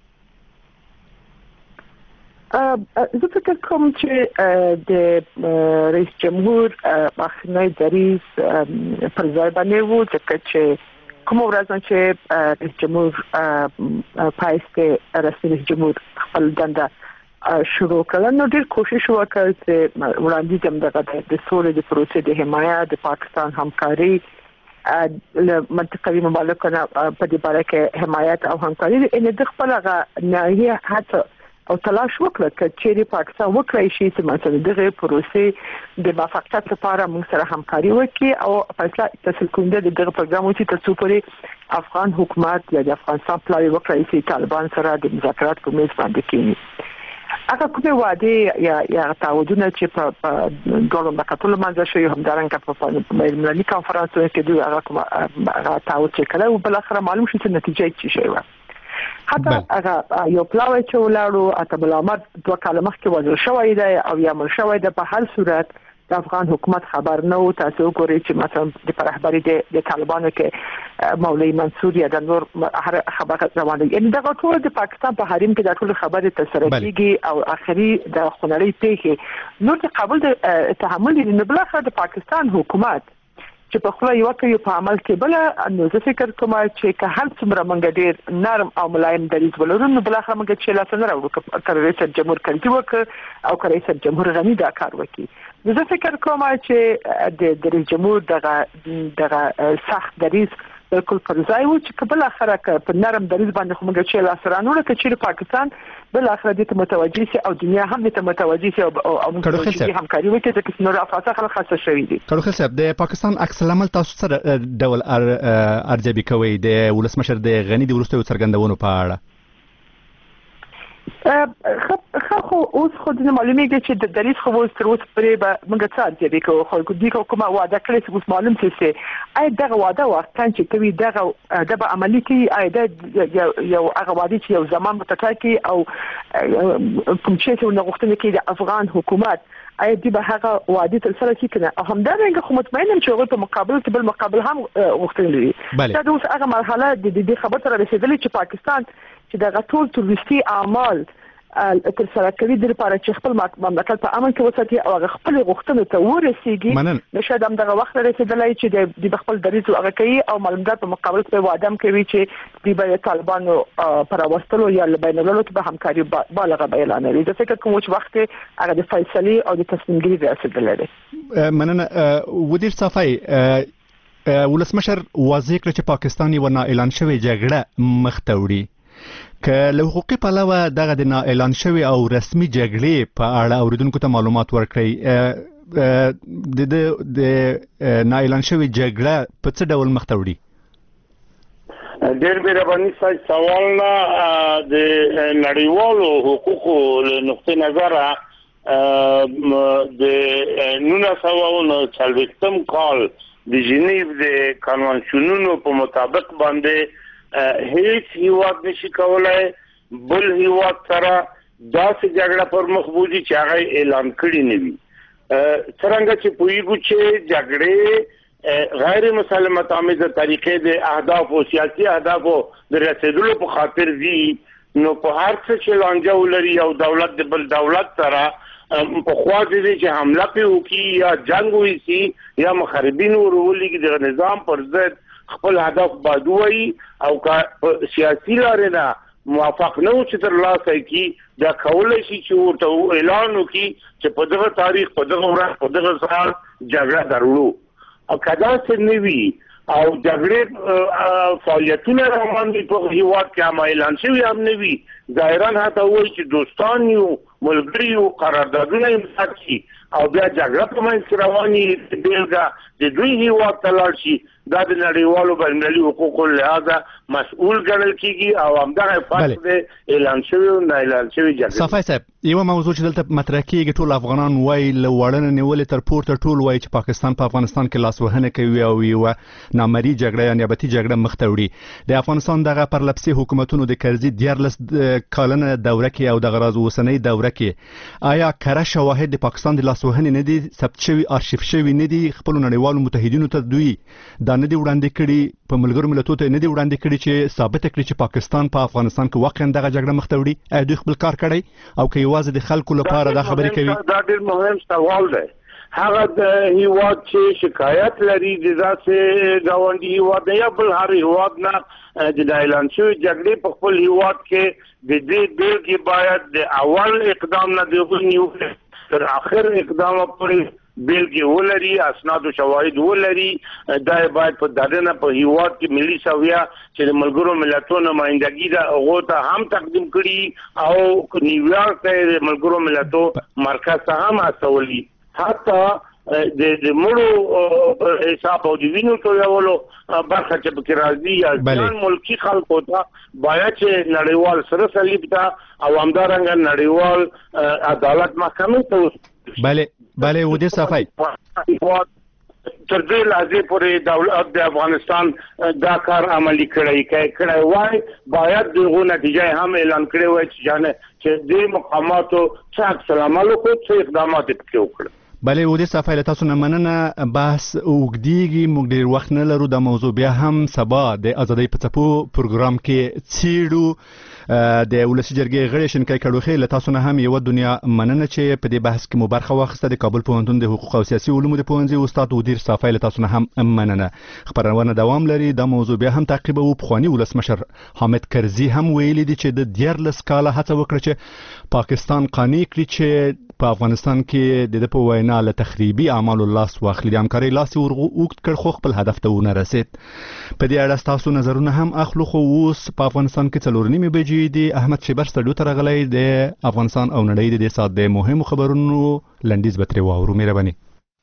زه فکر کوم چې د رئیس جمهور مخکنی دریځ پر ځای باندې و ځکه چې کوم ورځ چې رئیس جمهور پایسته رئیس جمهور خپل دنده شروع کړه نو ډېر کوشش وکړ چې وړاندې کوم دغه د سولې د پروسې د حمایت د پاکستان همکاري له منطقوي مملکتونو په دې باره کې حمایت او همکاري ان د خپل غا نهایي حتی او تلاش وکړه چې چیرې پاکستان وکړي شي چې مثلا دغه پروسې د موافقت لپاره موږ سره همکاري وکړي او فیصله تحصیل کوونکي دغه پروګرام چې تاسو پورې افغان حکومت یا د افغانستان پلان وکړي چې طالبان سره د مذاکرات په میز باندې کېني. هغه کومه وعده یا یا تعهدونه چې په ډول مکتل منځ شوی همدارنګه په ملي کانفرنسونو کې دوی هغه کومه تعهد چې کړه او بل اخر معلوم شي چې نتیجه څه شي و. حتی هغه یو پلاوی چې ولاړو اته بل امر دوه کاله مخکې وځل شوی دی او یا مل شوی دی. په هر صورت د افغان حکومت خبر نه و. تاسو ګورئ چې مثلا د رهبری د طالبانو کې مولوی منصور یا د نور هر خبره روانه دي. یعنی دغه ټول د پاکستان په حریم کې د ټول خبره تسره کیږي او اخري د خنړی پیښه نور د قبول د تحمل د بلخره د پاکستان حکومت چې په خپل یو کې په عمل کې بل نو زه فکر کوم چې که هر څومره منګ ډیر نرم او ملایم دریځ ولرو نو بل اخر منګ چې لا څنګه راوړو که رئیس جمهور کنټي وک او که رئیس جمهور غنی دا کار وکړي. زه فکر کوم چې د رئیس جمهور دغه دغه سخت دریځ بالکل پر ځای و چې بل اخر په نرم دریځ باندې خو منګ چې لا سره نو که چې پاکستان بل اخر دې ته متوجي سي او دنیا هم دې ته متوجي سي او موږ همکاري وکړي چې نور افاصه خلک خاصه شوی دي. کړو صاحب د پاکستان عکس العمل تاسو سره ډول ارزیابي کوي د ولسمشر د غنی د ورستیو څرګندونو په اړه؟ خو خو اوس خو د معلومیږي چې د دریس خو اوس تر اوسه پرې به موږ څه ارزیابي کوو. خو د کومه وعده کړې چې اوس معلوم شي آیا دغه وعده وختاً چې کوي دغه د به عملي کوي آیا د یو هغه وعده چې یو زمان متټاکي او کوم چې څه غوښتنه کوي د افغان حکومت آیا دی به هغه وعده تر سره کی کنه او همدارنګه خو مطمئنم چې هغه په مقابل کې بل مقابل هم غوښتنه لري. دا د اوس هغه مرحله د دې خبره تر رسیدلې چې پاکستان چې دغه ټول تروریستي اعمال تر سره کوي د لپاره چې خپل مملکت په امن کې وساتي او هغه خپل غوښتنې ته ورسیږي. نشد هم دغه وخت رسیدلای چې د خپل دریځ هغه کوي او معلومات په مقابل کې وعده کوي چې د بیا طالبانو پر واستلو یا بین المللي به همکاري بالغه اعلان لري. د فکر کوم چې وخت هغه د فیصله او د تصمیم ګیري رسیدلای. مننه ودیر صافی ولسمشر واضح کړ چې پاکستان یو نه اعلان شوی جګړه مخ ته وړي. که له حقوقي پلوه دغه د نه اعلان شوی او رسمي جګړې په اړه اوریدونکو ته معلومات ورکړئ. د د نه اعلان شوی جګړه په څه ډول مخ ته وړي؟ ډېر مهرباني صاحب سوال نه د نړیوالو حقوقو له نقطې نظره د نولس سوه څلوېښتم کال د ژنیو د کنوانسیونونو په مطابق باندې هیڅ هیواد نشي کولای بل هیواد سره داسې جګړه پر مخ بوځي چې هغه اعلان کړی نه وي. څرنګه چې پوهیږو چې جګړې غیر مسالمت آمیزه طریقې د اهداف او سیاسي اهدافو د رسیدلو په خاطر دي نو په هر څه چې لانجه ولري او دولت د بل دولت سره په خوا دي چې حمله په وکي یا جنگ وشي یا مخربین ورولېږي د نظام پر ضد خپل هدف باید وایي او که سیاسي لارې نه موافق نه و چې تر لاسه کی دا کولای شي چې ورته اعلان وکړي چې په دغه تاریخ په دغه ورځ په دغه سهار جګړه درلو او که داسې نه وي او جګړې فعالیتونه روان دي په هیواد کې هم اعلان شوي هم نه وي ظاهرا هته وایي چې دوستان یو ملګري یو قراردادونه امضا کړي او بیا جګړه په منځ کې رواني بیلګه د دوی هیواد ته لاړ شي دا د نړیوالو بینالمللي حقوقو لحاظه مسؤول ګڼل کیږي او همدغه فرق دی اعلان شوی او نه اعلان شوی جګړه. صافی صاحب یو موضوع چې دلته مطرح کیږي ټول افغانان وایي له وړاندې نیولې تر پورته ټول وایي چې پاکستان په افغانستان کې لاسوهنه کوي او یو نامرئي جګړه یا نیابتي جګړه مخ ته وړي. د افغانستان دغه پرلپسې حکومتونو د کرزي دیارلس کلنه دوره کې او د غراز اوسنۍ دوره کې آیا کره شواهد د پاکستان د لاسوهنې نه دي ثبت شوي ارشیف شوي نه دي خپل نړیوالو متحدینو ته دوی دا نه دي وړاندې کړي په ملګرو ملتونو ته نه دي وړاندې کړي چې ثابت کړي چې پاکستان په افغانستان کې واقعا دغه جګړه مخ ته وړي ایا دوی خپل کار کړی او که یوازې د خلکو لپاره دا خبرې کوي؟ دا ډېر مهم سوال دی. هغه د هیواد چې شکایت لري د داسې ګاونډي هیواد یا بل هر هیواد نه د اعلان شوی جګړې په خپل هیواد کې د دې بیلګې باید د اول اقدام نه د نیو تر اخر اقدام پورې بیلګې ولري، اسناد او شواهد ولري. دا باید په دغه په هیواد کې ملي سویا چې د ملګرو ملتونو نمائندګي دا هغه ته هم تقدیم کړي او نیویارک ته د ملګرو ملتونو مرکز ته هم استولي. حتی د د مړو حساب او د وینو ټولولو برخه چې پکې راځي یا ځان ملکی خلکو ته باید چې نړیوال سره صلیب ته او همدارنګه نړیوال عدالت محکمې ته بله بله و دې صفای تر دې لحظې پورې دولت د افغانستان دا کار عملی کړی کړی وای باید دغه نتیجه هم اعلان کړی وای چې جانه چې د مقاماتو څخه سلام علیکم څه اقدامات پکې وکړي. بله و دې صفای له تاسو نه مننه. بحث اوږدیږي، موږ ډېر وخت نه لرو. دا موضوع بیا هم سبا د ازادۍ په څپو پروګرام کې څیړو. د ولسي جرګې غړي شینکای کډوخې له تاسو نه هم یوه دنیا مننه چې په دې بحث کې مو برخه واخیسته. د کابل پوهنتون د حقوق او سیاسي علومو د پوهنځي استاد ودیر صافی له تاسو نه هم مننه. خبرونه دوام لري. دا موضوع بیا هم تعقیبوو. پخواني ولسمشر حامد کرزي هم ویلي دي چې د دیارلس کاله هڅه وکړه چې پاکستان قانع کړي چې په افغانستان کې د په وینا له تخریبي اعمالو لاس واخلي. د همکارۍ لاس ورغوت کړ خو خپل هدف ته ونه رسید. په دې اړه تاسو نظرونه هم اخلو. خو اوس په افغانستان کې څلور نیمې بجې دي. احمد شیبر سټډیو ته راغلی د افغانستان او نړۍ د دې ساعت د مهمو خبرونو لنډیز به ترې واورو. مهرباني.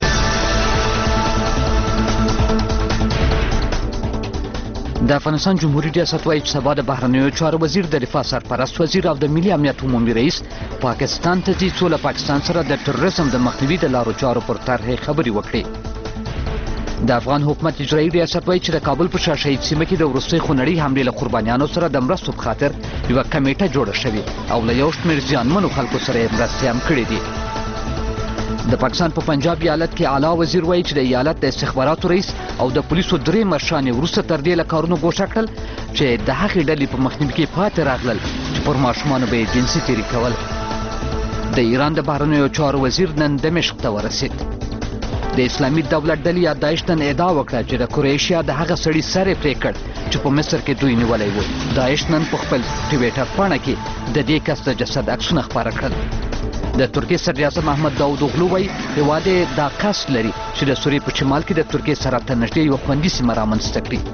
د افغانستان جمهوریت ریاست وايي چې سبا د بهرنیو چارو وزیر، د دفاع سرپرست وزیر او د ملي امنیت عمومي رئیس پاکستان ته ځي څو له پاکستان سره د تروریزم د مخنیوي د لارو چارو پر طرحې خبرې وکړي. د افغان حکومت اجرایي ریاست وايي چې د کابل په شاهشهید سیمه کې د وروستۍ خونړۍ حملې له قربانیانو سره د مرستو په خاطر یوه کمیټه جوړه شوې او له یو شمېر زیانمنو خلکو سره یې مرستې هم کړې دي. د پاکستان په پنجاب ایالت کې اعلی وزیر وایي چې د ایالت د استخباراتو رئیس او د پولیسو درې مشران وروسته تر دې له کارونو ګوښه کړل چې د هغې ډلې په مخنیوي کې پاتې راغلل چې پر ماشومانو به یې جنسي تېري کول. د ایران د بهرنیو چارو وزیر نن دمشق ته ورسید. د اسلامي دولت ډلې یا داعش نن ادعا وکړه چې د کرویشیا د هغه سړي سر یې پرې کړ چې په مصر کې دوی نیولی و. داعش نن په خپل ټویټر پاڼه کې د دې کس د جسد عکسونه خپاره کړل. د ترکیې صدر اعظم محمد داود اوغلو وایي هېواد یې دا قصد لري چې د سوریې په شمال کې د ترکیې سره تر نږدې یوه خوندي سیمه رامنځته کړي.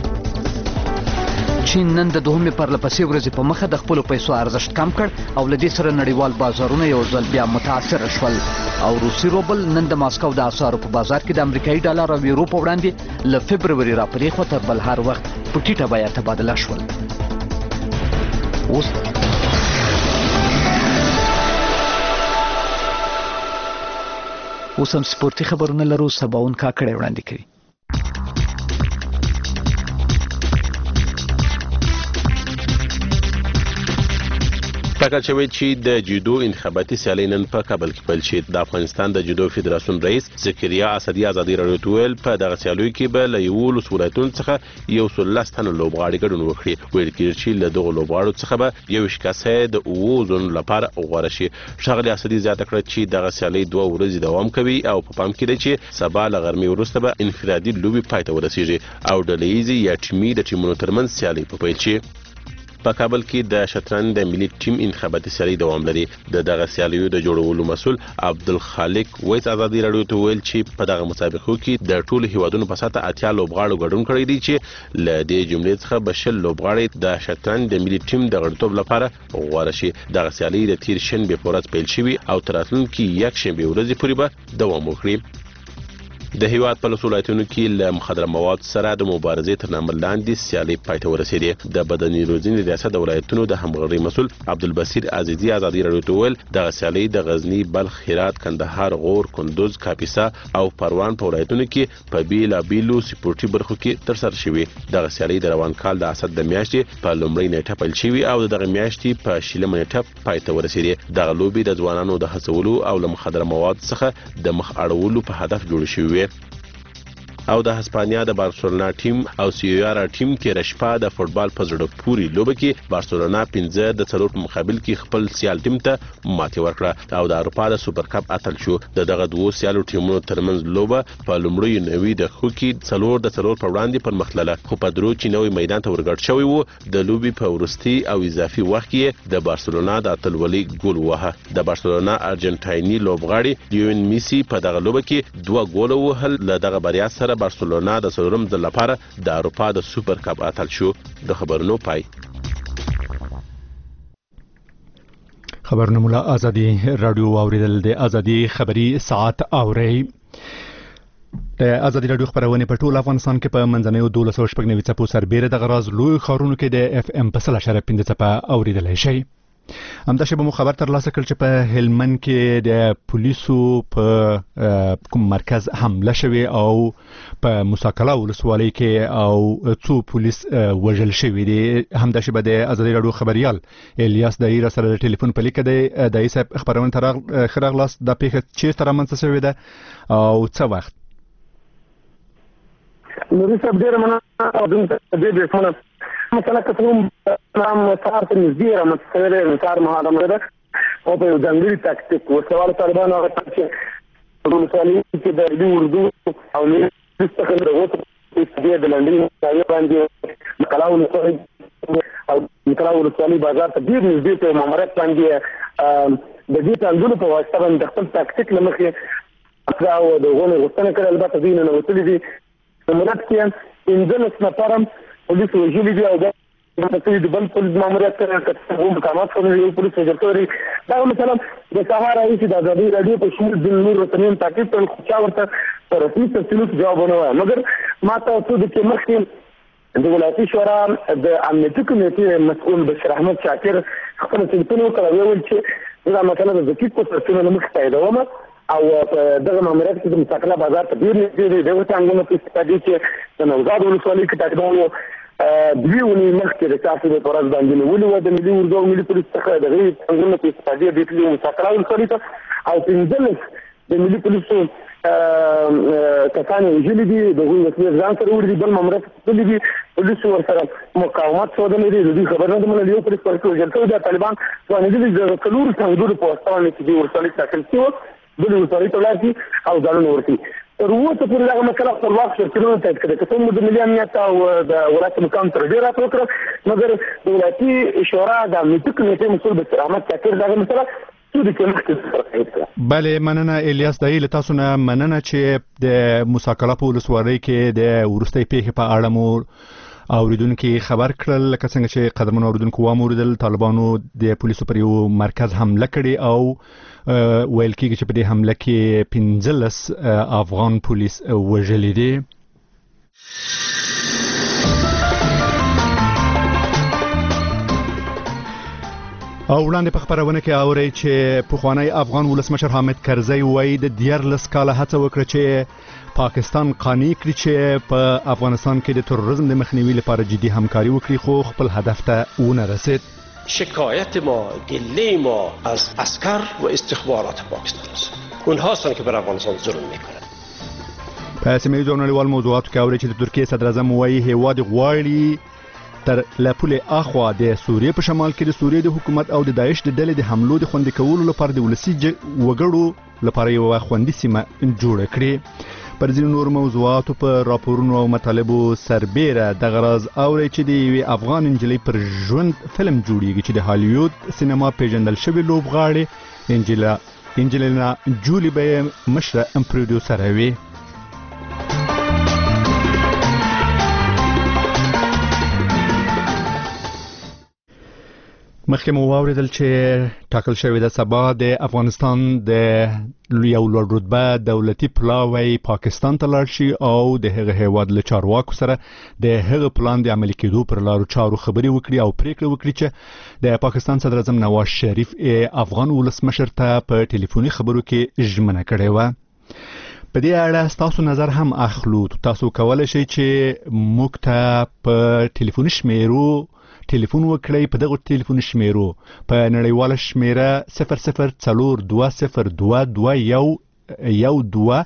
چین نن د دوهمې پرلپسې ورځې په مخه د خپلو پیسو ارزښت کم کړ او له دې سره نړیوال بازارونه یو ځل بیا متاثره شول او روسي روبل نن د ماسکو د اسعارو په بازار کې د امریکایي ډالر او یورو په وړاندې له فبروري را پرې خوا تر بل هر وخت په ټیټه بیه تبادله شول. اوس اوس هم سپورتي خبرونه لرو. سباون کاکړی وړاندې کوي. ټاکل شوی چې د جودو انتخاباتي سیالۍ نن په کابل کې پیل شي. د افغانستان د جودو فدراسیون رئیس ذکریا اسدي ازادي راډیو ته ویل په دغه سیالیو کې به له یولسو ولایتونو څخه یو سل لس تنه لوبغاړي ګډون وکړي. ویل کېږي چې له دغو لوبغاړو څخه به یوویشت کسه د اوو زونو لپاره غوره شي. ښاغلي اسدي زیاته کړه چې دغه سیالۍ دوه ورځې دوام کوي او په پام کې ده چې سبا له غرمې وروسته به انفرادي لوبې پای ته ورسیږي او ډله ییزې یا ټیمي د ټیمونو ترمنځ سیالۍ په پیل شي. په کابل کې د شطرنج د ملي ټیم انتخاباتي سیالۍ دوام لري. د دغه سیالیو د جوړولو مسؤل عبدالخالق ویس ازادي راډیو ته ویل چې په دغه مسابقو کې د ټولو هیوادونو په سطحه اتیا لوبغاړو ګډون کړی دی چې له دې جملې څخه به شل لوبغاړي د شطرنج د ملي ټیم د غړیتوب لپاره غوره شي. دغه سیالۍ د تیر شنبې په ورځ پیل شوي او تر راتلونکي یکشنبې ورځې پورې به دوام وکړي. د هیواد په لسو ولایتونو کې له مخدره موادو سره د مبارزې تر نامه لاندې سیالۍ پای ته ورسېدې. د بدني روزنې ریاست د ولایتونو د همغږۍ مسؤل عبدالبصیر عزیزي ازادي راډیو ته ویل دغه سیالۍ د غزني، بلخ، هرات، کندهار، غور، کندوز، کاپیسا او پروان په ولایتونو کې په بیلابیلو سپورټي برخو کې ترسره شوې. دغه سیالۍ د روان کال د اسد د میاشتې په لومړۍ نیټه پیل شوې او د دغه میاشتې په شلمه نیټه پای ته ورسېدې. دغه لوبې د ځوانانو د هڅولو او له مخدره موادو څخه د مخ اړولو په هدف جوړې شوې. او د هسپانیا د بارسلونا ټیم او سیویارا ټیم تیر شپه د فوتبال په زړه پوري لوبه کې بارسلونا پنځه د څلور په مقابل کې خپل سیال ټیم ته ماتې ورکړه او د اروپا د سوپر کپ اتل شو. د دغه دوه سیالو ټیمونو ترمنځ لوبه په لومړی نوي د خوکي څلور د څلور په وړاندې پرمختلله، خو په درو چې نوې میدان ته ورګډ شوی وو د لوبي په ورستي او اضافي وخت کې د بارسلونا د اتلولۍ ګول وهه. د بارسلونا ارجنټایني لوبغاړي لیون میسی په دغه لوبه کې دوه ګول وهل. له دغه بریا سره بارسلونا د څلورم ځل لپاره د اروپا د سوپر کپ اتل شو. د خبرونو پای. خبرونه مولا ازادي رادیو اوریدل د ازادي خبری ساعت اوري. د ازادي رادیو خبرونه په ټول افغانستان کې په منځنیو دولس او شپږ نوي څپو سربېره د غراز لوی خارونو کې د اف ام په سل اشاره پنځه څپه اوریدلای شي. همدا شی به مو خبر تر لاسه کړ چې په هلمند کې د پولیسو په کوم مرکز حمله شوه او په موساکلا ولسوالۍ کې او څو پولیس وژل شوی دي. همدا شی به د ازادي رادیو خبريال الیاس دایر سره د ټلیفون په لیکه د دای صاحب خبرونه تر خرغ لاس د پیښه چې تر منځ شوی ده او څه وخت نو څه ډیر مننه او د دې په اړه مثلا کوم نام تاسو ته نږدې را متصوره انکار مهارم ده او په ځانګړي تاکتیک وسوال طالبان او چې ټول چې د اردو او نه څه د وته چې د لندن ځای باندې کلاو نو او کلاو ورسالي بازار ته ډیر نږدې ته مامورت باندې د دې څنګه په واسطه باندې خپل تاکتیک لمخې او د غونې غوښتنه کړل البته دین نه وتلې دي مامورت کې انځل سپارم پولیس وجلی دی او د د بل پولیس ماموریت سره کوم مقامات سره یو پولیس وجرتوري دا مثلا د سهار ایسي د ازادي رادیو په شمول د نور رسنیو تاکید پر خو ورته رسمي تفصیلات جوابونه وای مګر ما ته څه د کې مخکې د ولایتي شورا د امنیتي کمیټې مسؤل بشیر احمد شاکر خپل ټلیفون وکړ ویل چې دا مثلا د دقیق په تفصیلونو مخ ته دومره او دغه ماموریت کې د مستقله بازار ته ډیر نږدې دی دغه څنګه په استفادې چې د نوزاد ولسوالۍ کې تقریبا دوی ونی مخکې د تاسو په پرځ باندې ولې و د ملي اردو ملي پولیس څخه د غیر څنګه په استفادې د دې مستقله ولسوالۍ ته او پنځلس د ملي پولیسو کسان ویلي دي د غوښتنې وسیله ځان سره وړي بل ماموریت څه دي پولیس ورسره مقاومت څه دي د دې خبر نه ده مله یو پولیس ورته وجلته د طالبان باندې د کلور څنګه په واستوانه کې د ورسالۍ تاکل شو د ورسالۍ ته لاسي او ځانونه ورتي تر وته پورې دا مسله خپل وخت شرکتونو ته کړه چې کوم د ملي امنیت او د ولایت مقام تر ډیره وکړه مګر د ولایتي شورا د امنیتي کمیټې مسؤل بشیر احمد شاکر دا مسله څه د کومه بله مننه الیاس دایل تاسو نه مننه چې د موساکلا په ولسوالۍ کې د ورستۍ پیښې په اړه مو اوریدونکو خبر کړل لکه څنګه چې قدمونه اوریدونکو واموریدل طالبانو د پولیسو پر یو مرکز حمله کړي او ویل کېږي چې په دې حمله کې پنځلس افغان پولیس وژلي دي. او وړاندې په خبرونه کې اوري چې پخوانی افغان ولسمشر حامد کرزی وایي د دیارلس کاله هڅه وکړه چې پاکستان قانع کړي چې په افغانستان کې د تروریسم د مخنیوي لپاره جدي همکاري وکړي خو خپل هدف ته ونه رسید. شکایت ما گله ما از عسکر و استخبارات پاکستان است اونها هستند که بر افغانستان ظلم میکنند. په سیمه ییزو نړیوال موضوعاتو کې اوري چې د ترکیه صدر اعظم وایي هیواد غواړي تر لپولې اخوا د سوریې په شمال کې د سوریې د حکومت او د داعش د ډلې د حملو د خوندي کولو لپاره د ولسي وګړو لپاره یو خوندي سیمه جوړه کړي. پر ځینو نور موضوعاتو په راپورونو او مطالبو سربېره د غراز اوري چې د یوې افغان انجلۍ پر ژوند فلم جوړیږي چې د هالیوډ سینما پیژندل شوی لوبغاړې انجلا انجلینا جولی به مشره پروډوسر وي. مخکې مو واوریدل چې ټاکل شوی د سبا د افغانستان د یو لوړ رتبه دولتي پلاوی پاکستان ته لاړ شي او د هغه هیواد له چارواکو سره د هغه پلان د عملي کېدو پر لارو چارو خبرې وکړي او پریکړه وکړي چې د پاکستان صدر اعظم نواز شریف افغان ولسمشر ته په ټلیفوني خبرو کې ژمنه کړې وه. په دې اړه تاسو نظر هم اخلو. تاسو کولای شئ چې موږ ته په ټلیفوني شمیرو ټلیفون وکړئ په دغه ټلیفون شمیرو په نړیواله شمیره صفر صفر څلور دوه صفر دوه دوه یو یو دوه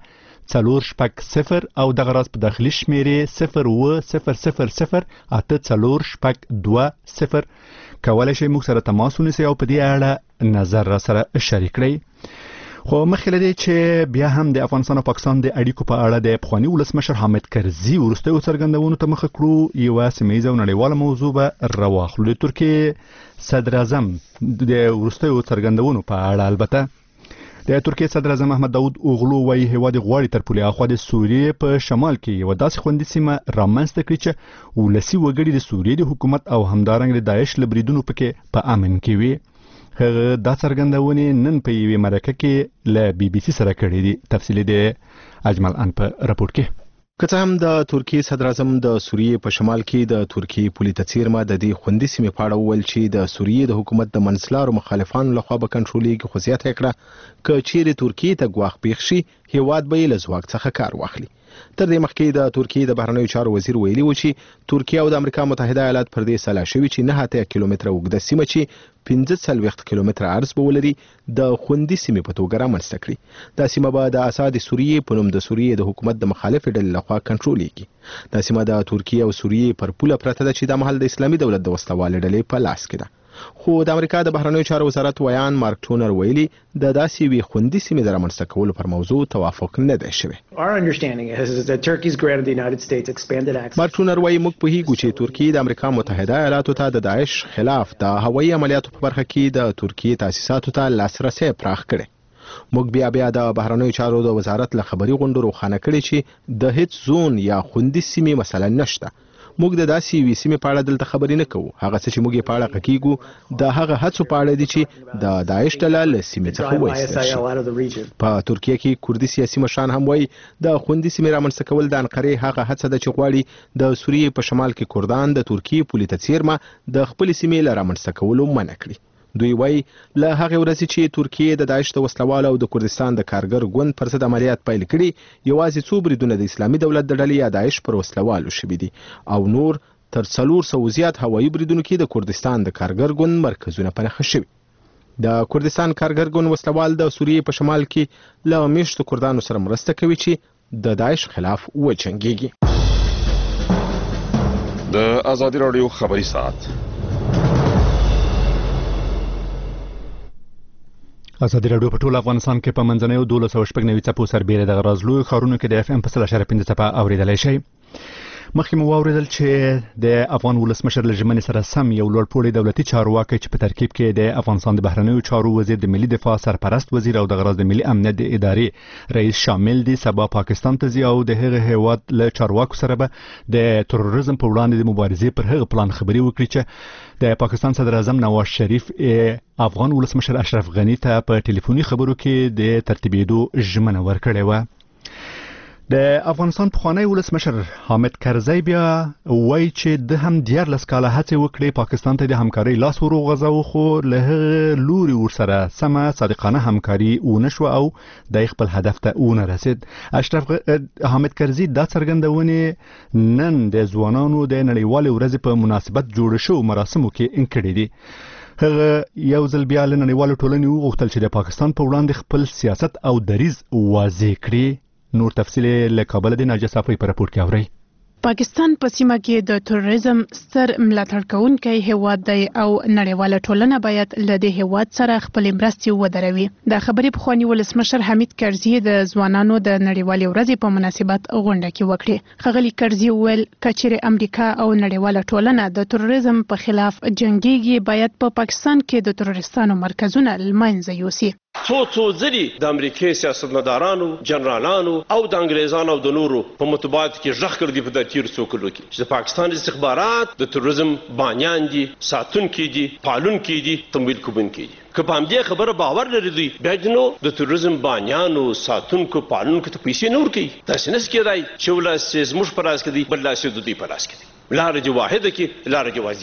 څلور شپږ صفر او دغه راز په داخلي شمیرې صفر اوه صفر صفر صفر اته څلور شپږ دوه صفر کولی شئ موږ سره تماس ونیسئ او په دې اړه نظر را سره شریک کړئ. خو مخکې له دې چې بیا هم د افغانستان او پاکستان د اړیکو په اړه د پخواني ولسمشر حامد کرزي وروستیو څرګندونو ته مخه کړو، یوه سیمه ییزه او نړیواله موضوع به راواخلو. د ترکیې صدر اعظم د وروستیو څرګندونو په اړه البته د ترکیې صدر اعظم احمد داود اوغلو وایي هیواد غواړي تر پولې اخوا د سوریې په شمال کې یوه داسې خوندي سیمه رامنځته کړي چې ولسي وګړي د سوریې د حکومت او همدارنګه د داعش له بریدونو پکې په امن کې وي. هغه دا څرګندونې نن په یوې مرکه کې له بي بي سي سره کړې دي. تفصیلي د اجمل ان په راپور کې. که څه هم د ترکیې صدر اعظم د سوریې په شمال کې د ترکیې پولي څیرمه د دې خوندي سیمې په اړه وویل چې د سوریې د حکومت د منځلارو مخالفانو لخوا به کنټرولېږي، خو زیاته کړه که چیرې ترکیې ته ګواښ پیښ شي هیواد به یې له ځواک څخه کار واخلي. تر دې مخکې د ترکیې د بهرنیو چارو وزیر ویلي و چې ترکیه او د امریکا متحده ایالات پر دې سلا شوي چې نه اتیا کیلومتره اوږده سیمه چې پنځه څلوېښت کیلومتره عرض به ولري د خوندي سیمې په توګه رامنځته کړي. دا سیمه به د اساد سوریې په نوم د سوریې د حکومت د مخالفې ډلې لخوا کنټرولېږي. دا سیمه د ترکیې او سوریې پر پوله پرته ده چې د مهال د اسلامي دولت د وسلوالې ډلې په لاس کې ده. خو د امریکا د بهرنیو چارو وزارت ویان مارک ټونر ویلي د داسې وی خوندي سیمې د رامنځته کولو پر موضوع توافق نه دی شوی. مارک ټونر وایي موږ پوهیږو چې ترکیه د امریکا متحده ایالاتو ته د داعش خلاف د هوایي عملیاتو په برخه کې د ترکیې تاسیساتو ته لاسرسی پراخ کړي. موږ بیا بیا د بهرنیو چارو د وزارت له خبري غونډو روښانه کړي چې د هیڅ زون یا خوندي سیمې مسله نشته. موږ د داسې وی سیمې په اړه دلته خبرې نه کوو. هغه څه چې موږ یې په اړه غږیږو د هغه هڅو په اړه دي چې د داعش ډله له سیمې څخه وایستل شي. په ترکیه کې کردي سیاسي مشران هم وایي د خوندي سیمې رامنځته کول د انقرې هغه هڅه ده چې غواړي د سوریې په شمال کې کردان د ترکیې پولي څیرمه د خپل سیمې له رامنځته کولو منع کړي. دوی وایي له هغې ورځې چې ترکیې د داعش د وسلوالو او د کردستان د کارګر ګوند پر ضد عملیات پیل کړي یوازې څو بریدونه د اسلامي دولت د ډلې یا داعش پر وسلوالو شوي دي او نور تر څلور سوه زیات هوایي بریدونو کې د کردستان د کارګر ګوند مرکزونه په نښه شوي. د کردستان کارګر ګوند وسلوال د سوریې په شمال کې له میشتو کردانو سره مرسته کوي چې د داعش خلاف وجنګېږي. د ازادي راډیو خبري ساعت. ازادي راډیو په ټول افغانستان کې په منځنیو دولس سوه شپږ نوي څپو سربیره د غراز لوی ښارونو کې د اف ام په سل اشاریه پنځه څپه اورېدلی شئ. مخکې مو واورېدل چې د افغان ولسمشر له ژمنې سره سم یو لوړپوړی دولتي چارواکی چې په ترکیب کې د افغانستان د بهرنیو چارو وزیر، د ملي دفاع سرپرست وزیر او د غراز د ملي امنیت د ادارې رئیس شامل دي سبا پاکستان ته ځي او د هغه هیواد له چارواکو سره به د تروریزم په وړاندې د مبارزې پر هغه پلان خبرې وکړي چې د پاکستان صدر اعظم نواز شریف افغان ولسمشر اشرف غنی ته په ټلیفوني خبرو کې د ترتیبېدو ژمنه ورکړې وه. د افغانستان پخوانی ولسمشر حامد کرزی بیا وایي چې د هم دیارلس کاله هڅې وکړې پاکستان ته د همکارۍ لاس ور وغځاوه، خو له هغه لوري ورسره سمه صادقانه همکاري ونه شوه او د خپل هدف ته ونه رسید. اشرف حامد کرزي دا څرګندونې نن د ځوانانو د نړیوالې ورځې په مناسبت جوړ شوو مراسمو کې انکړې دي. هغه یو ځل بیا له نړیوالو ټولنې وغوښتل چې د پاکستان په وړاندې خپل سیاست او دریځ واضح کړي. نور تفصیل له کابل د ناجیه صافی په راپور کې اورئ. پاکستان په سیمه کې د تروریزم ستر ملاتړ کوونکی هیواد دی او نړیواله ټولنه باید له دې هیواد سره خپل مرستې ودروي. دا خبرې پخوانی ولسمشر حمید کرزي د ځوانانو د نړیوالې ورځې په مناسبت غونډه کې وکړه. ښاغلي کرزي وویل کچېرې امریکا او نړیواله ټولنه د تروریزم په خلاف جنګېږي باید په پاکستان کې د تروریستانو مرکزونه له منځه یوسي. څو څو ځلې د امریکای سیاستمدارانو، جنرالانو او د انګریزانو او د نورو په مطبوعاتو کې غږ کړی په د تیر څو کلو کې چې د پاکستان استخبارات د تروریزم بانیان دي، ساتونکي دي، پالونکي دي، تمویل کوونکي دي. که په همدې خبره باور لري دوی بیا نو د تروریزم بانیانو، ساتونکو، پالونکو ته پیسې نه ورکوي. داسې نس کېدای چې یو لاس یې زموږ په لاس کې دی، بل لاس یې د دوی په لاس کې دی. لاره دې واحده کې، لاره دې واضح کې.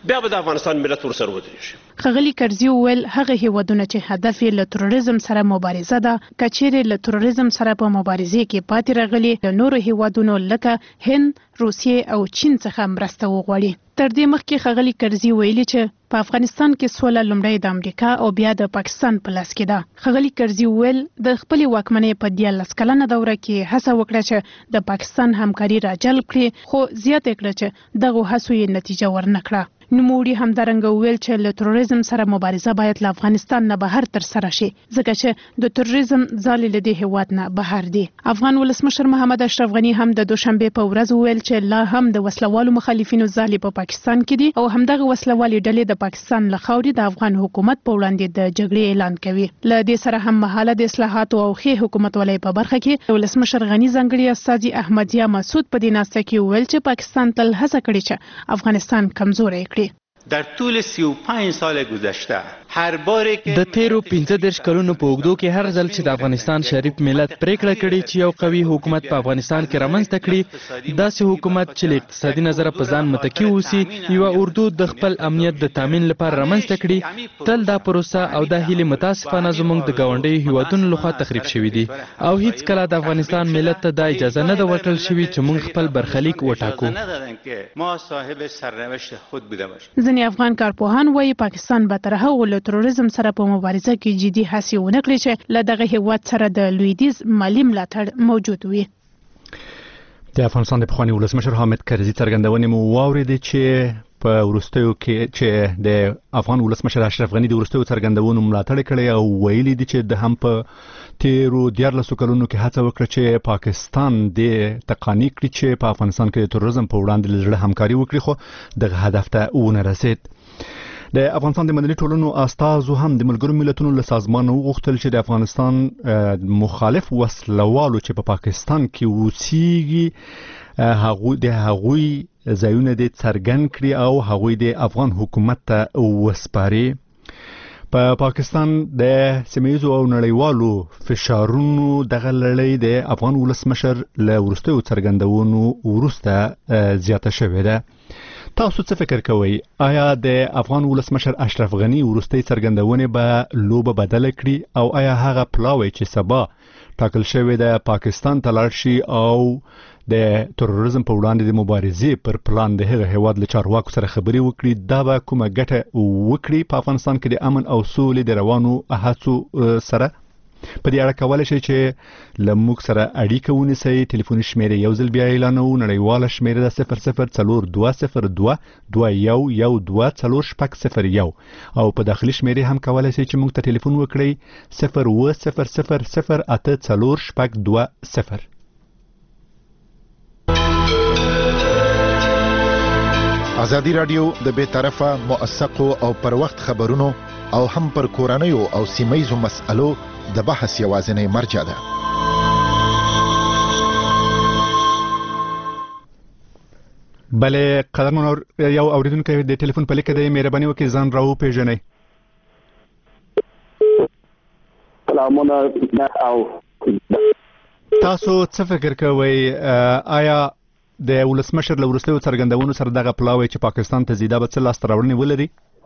بیا به د افغانستان ملت ورسره ودرېږي. ښاغلي کرزي وویل هغه هیوادونه چې هدف یې له تروریزم سره مبارزه ده که چیرې له تروریزم سره په مبارزې کې پاتې راغلي له نورو هیوادونو لکه هند، روسیې او چین څخه مرسته وغواړي. تر دې مخکې ښاغلي کرزي ویلي چې په افغانستان کې سوله لومړی د امریکا او بیا د پاکستان په لاس کې ده. ښاغلي کرزي وویل د خپلې واکمنۍ په دیارلس کلنه دوره کې هڅه وکړه چې د پاکستان همکاري راجلب کړي، خو زیاته کړه چې دغه هڅو یې نتیجه ورنه کړه. نوموړي همدارنګه وویل چې له تروریزم سره مبارزه باید له افغانستان نه بهر ترسره شي ځکه چې د تروریزم ځالې له دې هیواد نه بهر دي. افغان ولسمشر محمد اشرف غني هم د دوشنبه په ورځ وویل چې لا هم د وسلوالو مخالفینو ځالې په پاکستان کې دي او همدغه وسلوالې ډلې د پاکستان له خاورې د افغان حکومت په وړاندې د جګړې اعلان کوي. له دې سره هم مهاله د اصلاحاتو او ښې حکومتولۍ په برخه کې ولسمشر غني ځانګړي استازي احمدیا مسعود په دې ناسته کې وویل چې پاکستان تل هڅه کړې چې افغانستان کمزوری کړي. در طول سی و پنج سال گذشته هر باره که د تیرو پنځه دېرش کلونو په اوږدو کې هر ځل چې د افغانستان شریف ملت پریکړه کړې چې یو قوي حکومت په افغانستان کې رامنځته کړي، داسې حکومت چې له اقتصادي نظره په ځان متکی اوسي، یوه اردو د خپل امنیت د تامین لپاره رامنځته کړي، تل دا پروسه او دا هیلې متاسفانه زموږ د ګاونډیو هیوادونو لخوا تخریب شوي دي او هیڅ کله د افغانستان ملت ته دا اجازه نه ده ورکړل شوې چې موږ خپل برخلیک وټاکو. ما صاحب سرنوشت خود بوده باشیم. ځینې افغان کارپوهان وایي پاکستان به تر هغو له تروریزم سره په مبارزه کې جدي هڅې ونه کړي چې له دغه هیواد سره د لویدیځ مالي ملاتړ موجود وي. د افغانستان د پخواني ولسمشر حامد کرزي څرګندونې مو واورېدې چې په وروستیو کې چې د افغان ولسمشر اشرف غني د وروستیو څرګندونو ملاتړ کړی او ویلي دي چې د هم په تیرو دیارلسو کلونو کې هڅه وکړه چې پاکستان د تقانی کړي چې په افغانستان کې د تروریزم په وړاندې له زړه همکاري وکړي، خو دغه هدف ته ونه رسید. د افغانستان د مدني ټولنو استازو هم د ملګرو ملتونو له سازمان وغوښتل چې د افغانستان مخالف وسلوالو چې په پاکستان کې اوسېږي هغوی د هغوی ځایونه د څرګند کړي او هغوی د افغان حکومت ته وسپاري. په پاکستان د سیمه‌ییزو او نړیوالو فشارونو دغه لړۍ د افغان ولسمشر له وروستیو څرګندونو وروسته زیاته شوې ده. تاسو څه فکر کوئ؟ آیا د افغان ولسمشر اشرف غني وروستۍ څرګندونې به لوبه بدله کړي او آیا هغه پلاوی چې سبا ټاکل شوی د پاکستان ته لاړ شي او د تروریزم په وړاندې د مبارزې پر پلان د هغه هیواد له چارواکو سره خبرې وکړي، دا به کومه ګټه وکړي په افغانستان کې د امن او سولې د روانو هڅو سره؟ په دې اړه کولی شئ چې له موږ سره اړیکه ونیسئ. ټلیفوني شمېرې یو ځل بیا اعلانوو. نړیواله شمېره ده صفر صفر څلور دوه صفر دوه دوه یو یو دوه څلور شپږ صفر یو او په داخلي شمېرې هم کولی شئ چې موږ ته ټلیفون وکړئ صفر اووه صفر صفر صفر اته څلور شپږ دوه صفر. ازادي راډیو د بې طرفه موثقو او پر وخت خبرونو او هم پر کورنیو او سیمه‌ییزو مسألو د بحث یوازینی مرجع ده. بله قدرمن یو اوریدونکی د ټلیفون په لیکه دی، مهرباني وکړئ ځان راو پیژنئ. سلامونه او تاسو څه فکر کوئ؟ آیا د ولسمشر له وروستیو څرګندونو سره دغه پلاوی چې پاکستان ته ځي دا به څه لاسته راوړنې ولري؟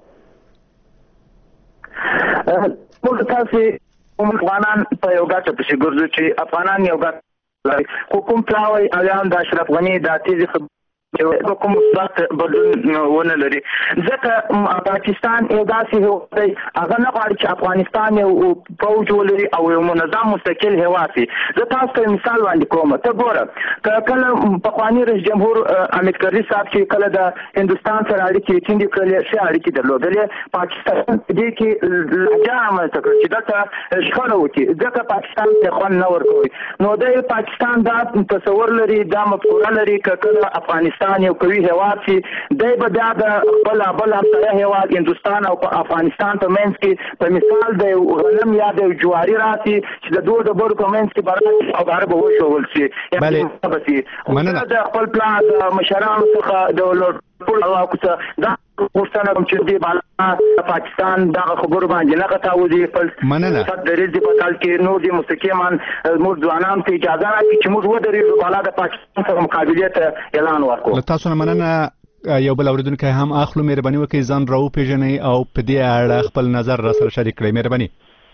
موږ تاسو افغانان په یو ګټه پسې ګرځو چې افغانان یو ګټه لري، خو کوم پلاوی اویان د اشرف غني د تیزی چې کوم څه بدلون ونه لري، ځکه پاکستان یو داسې هیواد دی هغه نه غواړي چې افغانستان یو فوج ولري او یو منظم مستقل هیواد وي. زه تاسو ته مثال وړاندې کوم. ته ګوره کله پخواني رئیس جمهور حامد کرزي صاحب چې کله د هندوستان سره اړیکې ټینګې کړلې، ښې اړیکې درلودلې، پاکستان دې کې لهجه رامنځته کړه چې دلته شخړه وکړي، ځکه پاکستان ته خوند نه ورکوي. نو د پاکستان دا تصور لري، دا مفکوره لري که کله افغانستان یو قوي هیواد شي دی به بیا د خپل بل همسایه هیواد هندوستان او افغانستان په منځ کې په مثال د غنم یا د جواري راسي چې د دوه د بورو په منځ کې برابر او هغه به وشول شي. مننه. د خپل پلان د مشرانو څخه د ټول علاقو دا غوښتنه کوم چې دی بالا پاکستان دغه خبرو باندې نه غتاوځي. مننه. د ریزي په تل کې نور د مستقیمان موږ ځوانان ته اجازه راکړي چې موږ ودرېږو بالا د پاکستان سره مقابله ته اعلان وکړو. له تاسو نه مننه یو بل اوریدونکی هم اخلو. مهرباني وکړئ ځان راوپېژنئ او په دې اړه خپل نظر را سره شریک کړئ. مهرباني.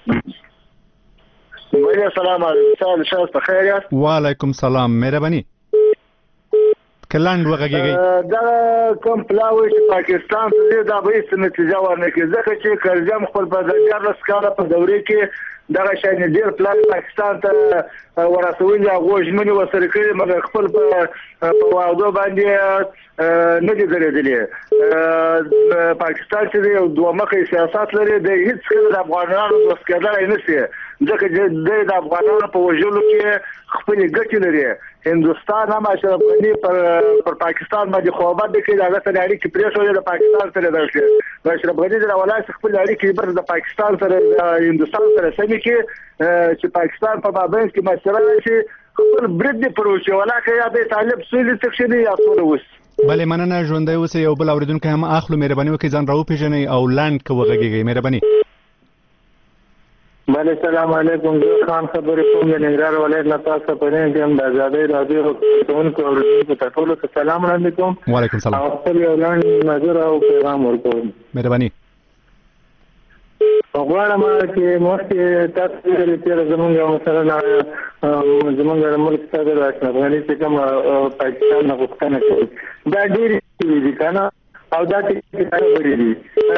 السلام علیکم. شاید په خیر یاست؟ وعلیکم سلام. مهرباني کلاند وغږیږي. دا کوم پلاوی چې پاکستان ته دا به هیڅ نتیجه ورنکړي ځکه چې کرزم خپل په دیارلس کاله په دورې کې دغه شان ډېر پلان پاکستان ته ورسولي هغه ژمنې ورسره کړې مګر خپل په وعدو باندې نه دي درېدلي. پاکستان چې یو دوه مخی سیاست لري د هیڅ کله د افغانانو دوست کېدلی نه شي ځکه چې د افغانانو په وژلو کې خپلې ګټې لري. هندوستان هم اشرف غني پر پر پاکستان باندې خوابت کوي هغه سره اړیکې پرېښودې د پاکستان سره درشي. اشرف غني د ولایت خپل اړیکې بر د پاکستان سره د هندوستان سره سمې کې چې پاکستان په مابین کې مسله شي خپل برید دی پروچي ولاکه یا به طالب سولې تکشنی یا ټول وس. بله مننه. ژوندی اوسئ. یو بل اوریدونکی هم اخلو. مهرباني وکړئ ځان راوپېژنئ او لاند که وغږیږئ. مهرباني. بله السلام علیکم. زه خان خبرې کوم د ننګرهار ولایت نه تاسو په نه کوم د آزادۍ راډیو کوونکو اوریدونکو ته ټولو ته سلام وړاندې کوم. وعلیکم سلام. او خپل یو لاند نظر او پیغام ورکوم. مهرباني. غواړم چې مخکې تاسو ویلي چې زمونږ مثلا زمونږ د ملک صدر اشرف غني چې کوم پاکستان نه غوښتنه کوي دا ډېرې دي که نه او دا ټیکې خبرې دي.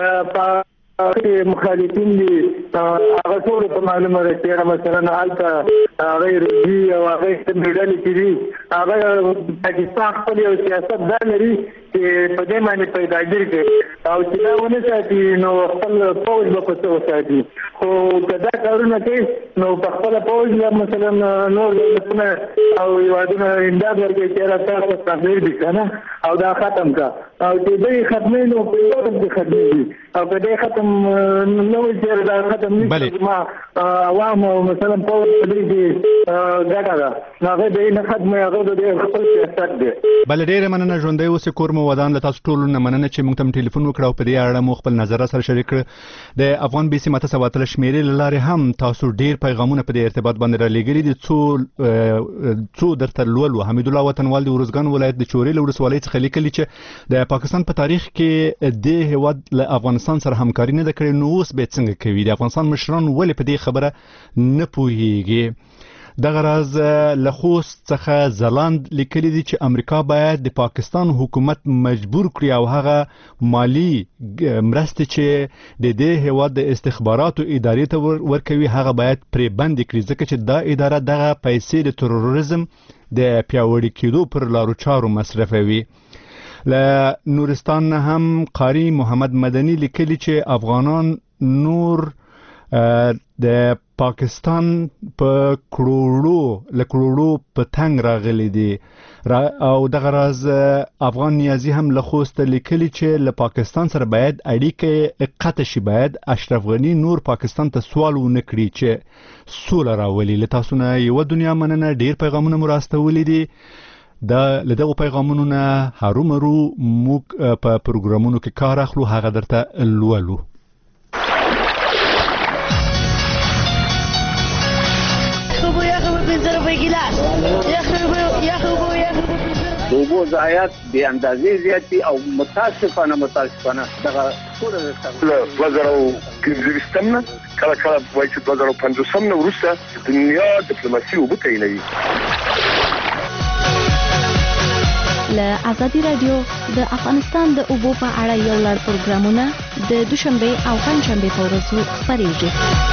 مخالفین دي هغه ټول په معلومه ده چې مثلا هلته هغه روزي او هغه ډلې چې دي هغه پاکستان خپل یو سیاست دا لري چې په دې باندې پیداګیر کوي او چې دا ونه ساتي نو خپل پوځ به په څه وساتي. خو که دا کارونه کوي نو په خپله پوځ مثلا نور دولتونه او هېوادونه امداد ورکوي چې یاره تاسو تحریر دي که نه او دا ختم که او چې دوی ختموي نو په یو ډول کې ختمېږي او که دی ختم نه وي چې دا ختم نه شي زما عوام او مثلا پوځ په دې کې ګټه ده نو هغه دی نه ختموي هغه د دې خپل سیاست دی. بله ډېره مننه. ژوندی اوسئ. کور مو ودان. له تاسو ټولو نه مننه چې موږ ته ټلیفون وکړه او په دې اړه مو خپل نظر سره شریک کړ. د افغان بي سي ماته سوه اتلس شمېرې له لارې هم تاسو ډېر پیغامونه په دې ارتباط باندې رالیږلي دي. څو څو درته لولو. حمیدالله وطنوال د ارزګان ولایت د چورې له ولسوالۍ څخه لیکلي چې د پاکستان په تاریخ کې دې هېواد له افغانستان سره همکاري نه ده کړې نو اوس به څنګه کوي؟ د افغانستان مشران ولې په دې خبره نه پوهیږي؟ دغه راز له خوست څخه ځلاند لیکلي دي چې امریکا باید د پاکستان حکومت مجبور کړي او هغه مالی مرستې چې د دې هېواد د استخباراتو ادارې ته ورکوي هغه باید پرې بندې کړي ځکه چې دا اداره دغه پیسې د تروریزم د پیاوړي کېدو پر لارو چارو مصرفوي. له نورستان هم قاری محمد مدني لیکلي چې افغانان نور د پاکستان په کروڑو له کروڑو په تنګ راغلي دي او دغه راز افغان نیازي هم له خوست لیکلي چې له پاکستان سره باید اړیکې قطع شي. باید اشرف غني نور پاکستان ته سوال ونه کړي چې سوله راولي. له تاسو نه یوه دنیا مننه. ډېر پیغامونه مو راستولي دي. دا له دغو پیغامونو نه هرومرو موږ په پروګرامونو کې کار اخلو هغه درته لولو. د اوبو ضایعات بې اندازې زیات دي او متاسفانه متاسفانه دغه ټوله له دوه زره او پنځه نه کله کله وایي چې دوه زره او پنځوس نه وروسته دنیا ډیپلوماسي اوبه تعینوي. له آزادي رادیو د افغانستان د اوبو په اړه یو لړ پروګرامونه د دوشنبه او پنځشنبه په ورځو خپرېږي.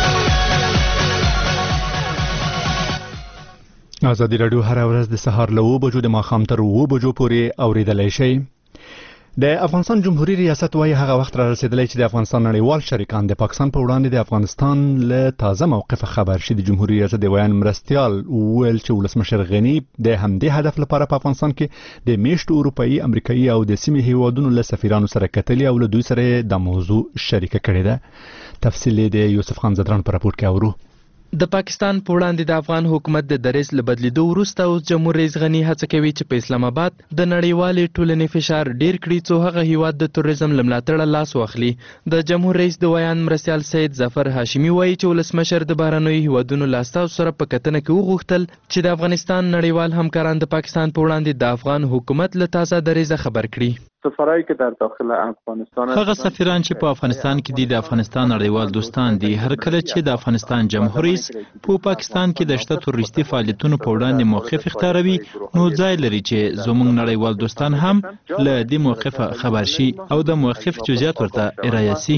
آزادي رادیو هر ورځ د سهار له اوه بجو د ماښام تر اوه بجو پورې اورېدلی شئ. د افغانستان جمهوریت ریاست وايي هغه وخت را رسیدلی چې د افغانستان نړیوال شریکان د پاکستان په وړاندې د افغانستان له تازه موقف خبر شي. د جمهوریت ریاست د ویان مرستیال ویل چې ولسمشر غني د همدې هدف لپاره په افغانستان کې د میشتو اروپایي، امریکایي او د سیمې هیوادونو له سفیرانو سره کتلي او له دوی سره د موضوع شریکه کړې ده. تفصیل د یوسف خان زدران په راپور کې اورو. د پاکستان په وړاندې د افغان حکومت د دریځ له بدلیدو وروسته اوس جمهور رئیس غني هڅه کوي چې په اسلام آباد د نړیوالې ټولنې فشار ډیر کړي څو هغه هیواد د تروریزم له ملاتړه لاس واخلي. د جمهور رئیس د ویان مرستیال سید ظفر هاشمي وایي چې ولسمشر د بهرنیو هیوادونو له استازو سره په کتنه کې وغوښتل چې د افغانستان نړیوال همکاران د پاکستان په وړاندې د افغان حکومت له تازه دریځه خبر کړي. سفرهایی که در داخل افغانستان هغه سفیران چې په افغانستان کې دي د افغانستان نړیوال دوستان دي. هر کله چې د افغانستان جمهور رئیس په پاکستان کې د شته تروریستي فعالیتونو په وړاندې موقف اختیاروي نو ځای لري چې زموږ نړیوال دوستان هم له دې موقف خبر شي او د موقف جزئیات ورته ارائه شي.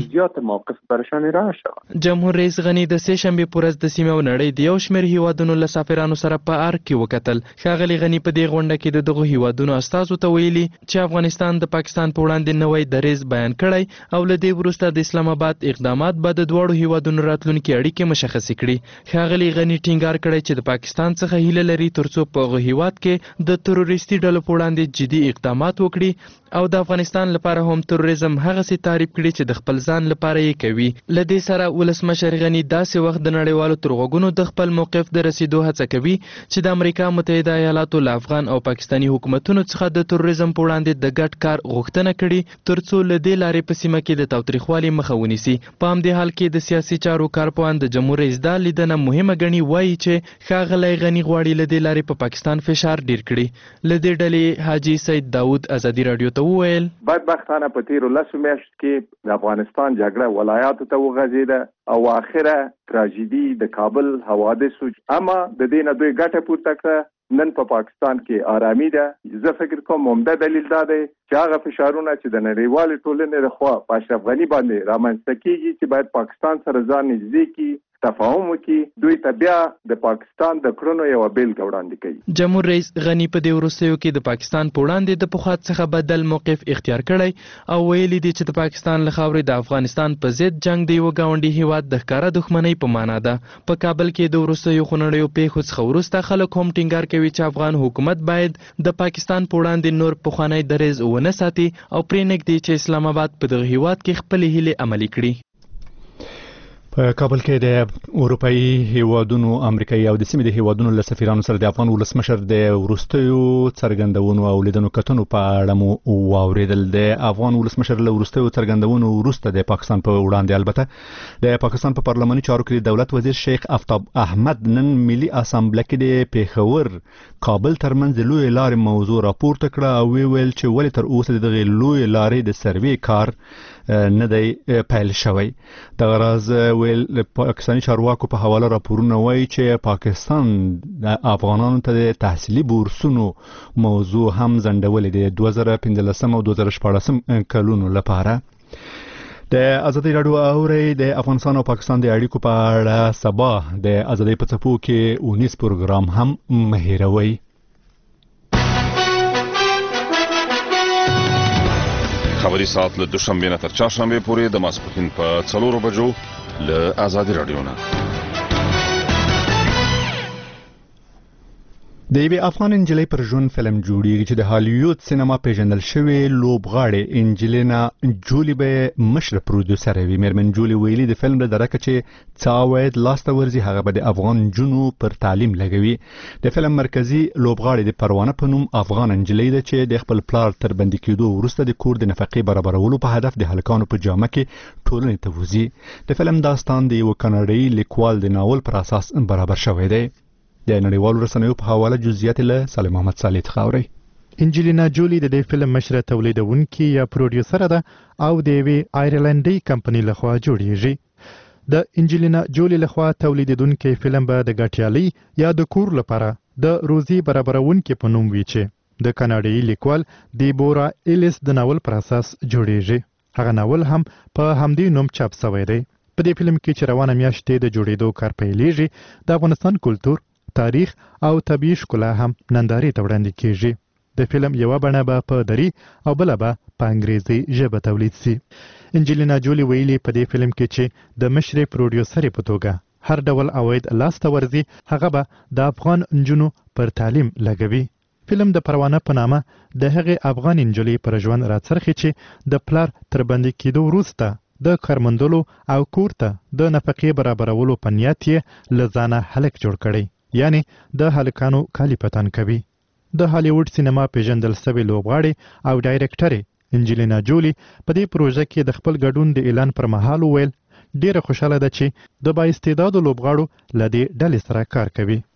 جمهور رئیس غنی د سه شنبه په ورځ د سیمه او نړۍ د یو شمېر هیوادونو له سفیرانو سره په ارګ کې وکتل. ښاغلي غنی په دې غونډه کې د دغو هیوادونو استازو ته ویلي چې افغانستان د پاکستان په وړاندې نوی دریځ بیان کړی او له دې وروسته د اسلام آباد اقدامات به د دواړو هیوادونو راتلونکي اړیکې مشخصې کړي. ښاغلي غني ټینګار کړی چې د پاکستان څخه هیله لري ترڅو په هغه هیواد کې د تروریستي ډلو په وړاندې جدي اقدامات وکړي او د افغانستان لپاره هم تروریزم هغسې تعریف کړي چې د خپل ځان لپاره یې کوي. له دې سره ولسمشر غني داسې وخت د نړیوالو تر غوږونو د خپل موقف د رسیدو هڅه کوي چې د امریکا متحده ایالاتو له افغان او پاکستاني حکومتونو څخه د تروریزم په وړاندې د ګډ کار غوښتنه کړي ترڅو له دې لارې په سیمه کې د تاوتریخوالي مخه ونیسي. په همدې حال کې د سیاسي چارو کارپوهان د جمهور رئیس دا لیدنه مهمه ګڼي، وایي چې ښاغلی غني غواړي له دې لارې په پاکستان فشار ډیر کړي. له دې ډلې حاجي سید داود ازادي راډیو ته وویل بدبختانه په تیرو لسو میاشتو کې د افغانستان جګړه ولایاتو ته وغځېده او اخره تراژیدي د کابل حوادثو، اما د دې نه دوی ګټه پورته کړه. نن په پا پاکستان کې آرامي ده. زه فکر کوم عمده دلیل دا دی چې هغه فشارونه چې د نړیوالې ټولنې لخوا په اشرف غني باندې رامنځته کیږي چې باید پاکستان سره ځان نږدې کړي، تفاهم وکړي، دوی ته بیا د پاکستان د کړنو یوه بیلګه وړاندې کوي. جمهور رئیس غني په دې وروستیو کې د پاکستان په وړاندې د پخوا څخه بدل موقف اختیار کړی او ویلي دي چې د پاکستان له خاورې د افغانستان په ضد جنگ د یوه ګاونډي هیواد د ښکاره دښمنۍ په معنا ده. په کابل کې د وروستیو خونړیو پیښو څخه وروسته خلک هم ټینګار کوي چې افغان حکومت باید د پاکستان په وړاندې نور پخوانی دریځ ونه ساتي او پرېنږدي چې اسلام آباد په دغه هیواد کې خپلې هیلې عملي کړي. په کابل کې د اروپאי هیوادونو، امریکایي او د سیمې د هیوادونو له سفیرانو سره د افغان ولسمشر د وروستیو څرګندونو او لیدنو کتنو په اړه مو واورېدل. د افغان ولسمشر له وروستیو څرګندونو وروسته د پاکستان په وړاندې البته د پاکستان په پارلماني چارو کې د دولت وزیر شیخ آفتاب احمد نن ملي اسامبله کې د پیښور کابل ترمنځ لوی لارې موضوع راپورته کړه او ویل چې ولې تر اوسه دغه لوی لارې د سروې کار نه دی پیل شوی. دغه راز ویل پاکستاني چارواکو په حواله راپورونه وایي چې پاکستان د افغانانو ته د تحصیلي بورسونو موضوع هم ځنډولې دی دوه زره پنځلسم او دوه زره شپاړسم کلونو لپاره. د ازادي راډیو اوري د افغانستان او پاکستان د اړیکو په اړه سبا د ازادي په څپو کې اونیس پروګرام هم مهیروي. خبری ساعت له دوشنبه نه تر چهارشنبه پورې د ماسپښین په څلورو بجو له ازادي راډیو نه. د یوې افغان انجلۍ پر ژوند فلم جوړیږي چې د هالیوډ سینما پیژندل شوې لوبغاړې انجلینا جولی به مشر پروډوسر وي. میرمن جولی ویلي د فلم له درکه چې څه عواید لاسته ورځي هغه به د افغان جنو پر تعلیم لګوي. د فلم مرکزی لوبغاړې د پروانه په نوم افغان انجلۍ ده چې د خپل پلار تر بندي کېدو وروسته د کور د نفقې برابرولو په هدف د هلکانو په جامه کې ټولنې ته وځي. د فلم داستان د یو کاناډایي لیکوال د ناول پر اساس برابر شوی دی. د نړیوالو رسنیو په حواله جزئیات له سلیم محمد صالح څخه اوري. انجلینا جولی د دې فلم مشره تولیدونکې یا پروډیوسر ده او د یوې آیرلنډي کمپنۍ لخوا جوړیږي. د انجلینا جولی لخوا تولیدونکې فلم به د ګټیالي یا د کور لپاره د روزي برابرونکې په نوم وي چې د کاناډایي لیکوال دیبورا ایلیس د ناول پر اساس جوړیږي. هغه ناول هم په همدې نوم چاپ شوی دی. په دې فلم کې چې روانه میاشت د جوړېدو کار پیلېږي د افغانستان کلتور، تاریخ او طبیعي ښکلا هم نندارې ته وړاندې کیږي. د فلم یوه بڼه به په دری او بله به په انګریزي ژبه تولید سي. انجلینا جولی ویلي په دې فلم کې چې د مشرې پروډیوسرې په توګه هر ډول عواید لاسته ورځي هغه به د افغان نجونو پر تعلیم لګوي. فلم د پروانه په نامه د هغې افغان نجلۍ پر ژوند راڅرخي چې د پلار تر بندي کېدو وروسته د کارمندلو او کور ته د نفقې برابرولو په نیت یې له ځانه هلک جوړ کړی، یعنی د هلکانو کالي پتن کوي. د هالیوډ سینما پیژندل شوې لوبغاړې او ډایرکټرې انجلینا جولی په دې پروژه کې د خپل ګډون د اعلان پر مهال وویل ډیره خوشاله ده چې د با استعدادو لوبغاړو له دې ډلې سره کار کوي.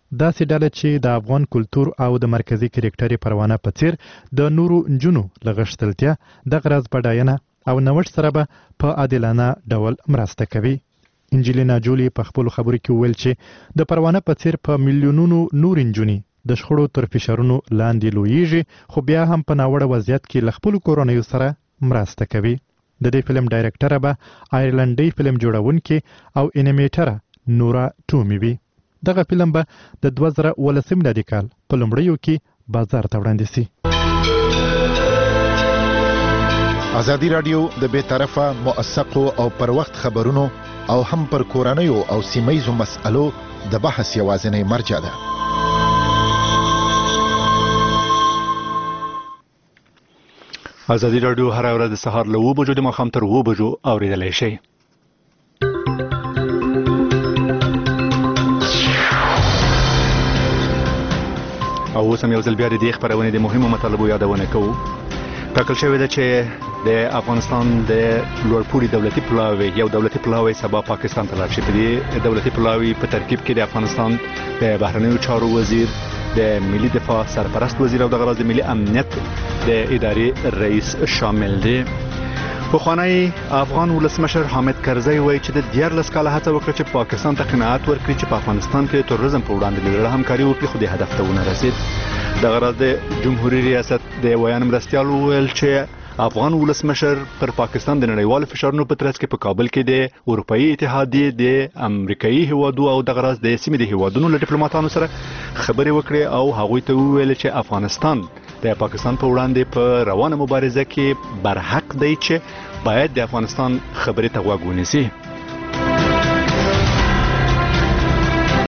داسې ډله چې د افغان کلتور او د مرکزی کرکټري پروانه په څیر د نورو نجونو لغښتلتیا د غرض بډاینه او نوښت سره به په عادلانه ډول مرسته کوي. انجلینا جولی په خپل خبرو کې وویل چې د پروانه په څیر په میلیونونو نور نجونې د شخړو تر فشارونو لاندې لویږي، خو بیا هم په ناوړه وضعیت کې له خپلو کورنیو سره مرسته کوي. د دې فلم ډایرکټره به آیرلنډي فلم جوړونکې او انیمیټره نورا ټومي وي. دغه فلم به د دوه زره ولسم میلادي کال په لومړیو کې بازار ته وړاندې سي. ازادي راډیو د بې طرفه موثقو او پر وخت خبرونو او هم پر کورنیو او سیمایزو مسألو د بحث یوازینی مرجع ده. ازادي راډیو هر ورځ د سهار له اوه بجو د ماښام تر اوه بجو اورېدلی شئ. او اوس هم یو ځل بیا د دې خپرونې د مهمو مطالبو یادونه کوو. ټاکل شوې ده چې د افغانستان د لوړپوړي دولتي پلاوی یو دولتي پلاوی سبا پاکستان ته لاړ شي. په دې دولتي پلاوی په ترکیب کې د افغانستان د بهرنیو چارو وزیر، د ملي دفاع سرپرست وزیر او د غراض د ملي امنیت د ادارې رئیس شامل دي. پخوانی افغان ولسمشر حامد کرزی وایي چې د دیارلس کاله هڅه وکړه چې پاکستان ته قناعت ورکړي چې په افغانستان کې تروریزم په وړاندې له زړه همکاري وکړي، خو د هدف ته ونه رسید. د غراض د جمهوریت ریاست د ویان مرستیال وویل چې افغان ولسمشر پر پاکستان د نړیوالو فشارونو په ترڅ کې په کابل کې د اروپאי اتحادیې د امریکایي هیوادو او د غراض د سیمې د هیوادونو له ډیپلوماټانو سره خبرې وکړې او هغوی ته وویل چې افغانستان د پاکستان په وړاندې په روانه مبارزه کې برحق دی چې باید د افغانستان خبرې ته غوږ ونیسي.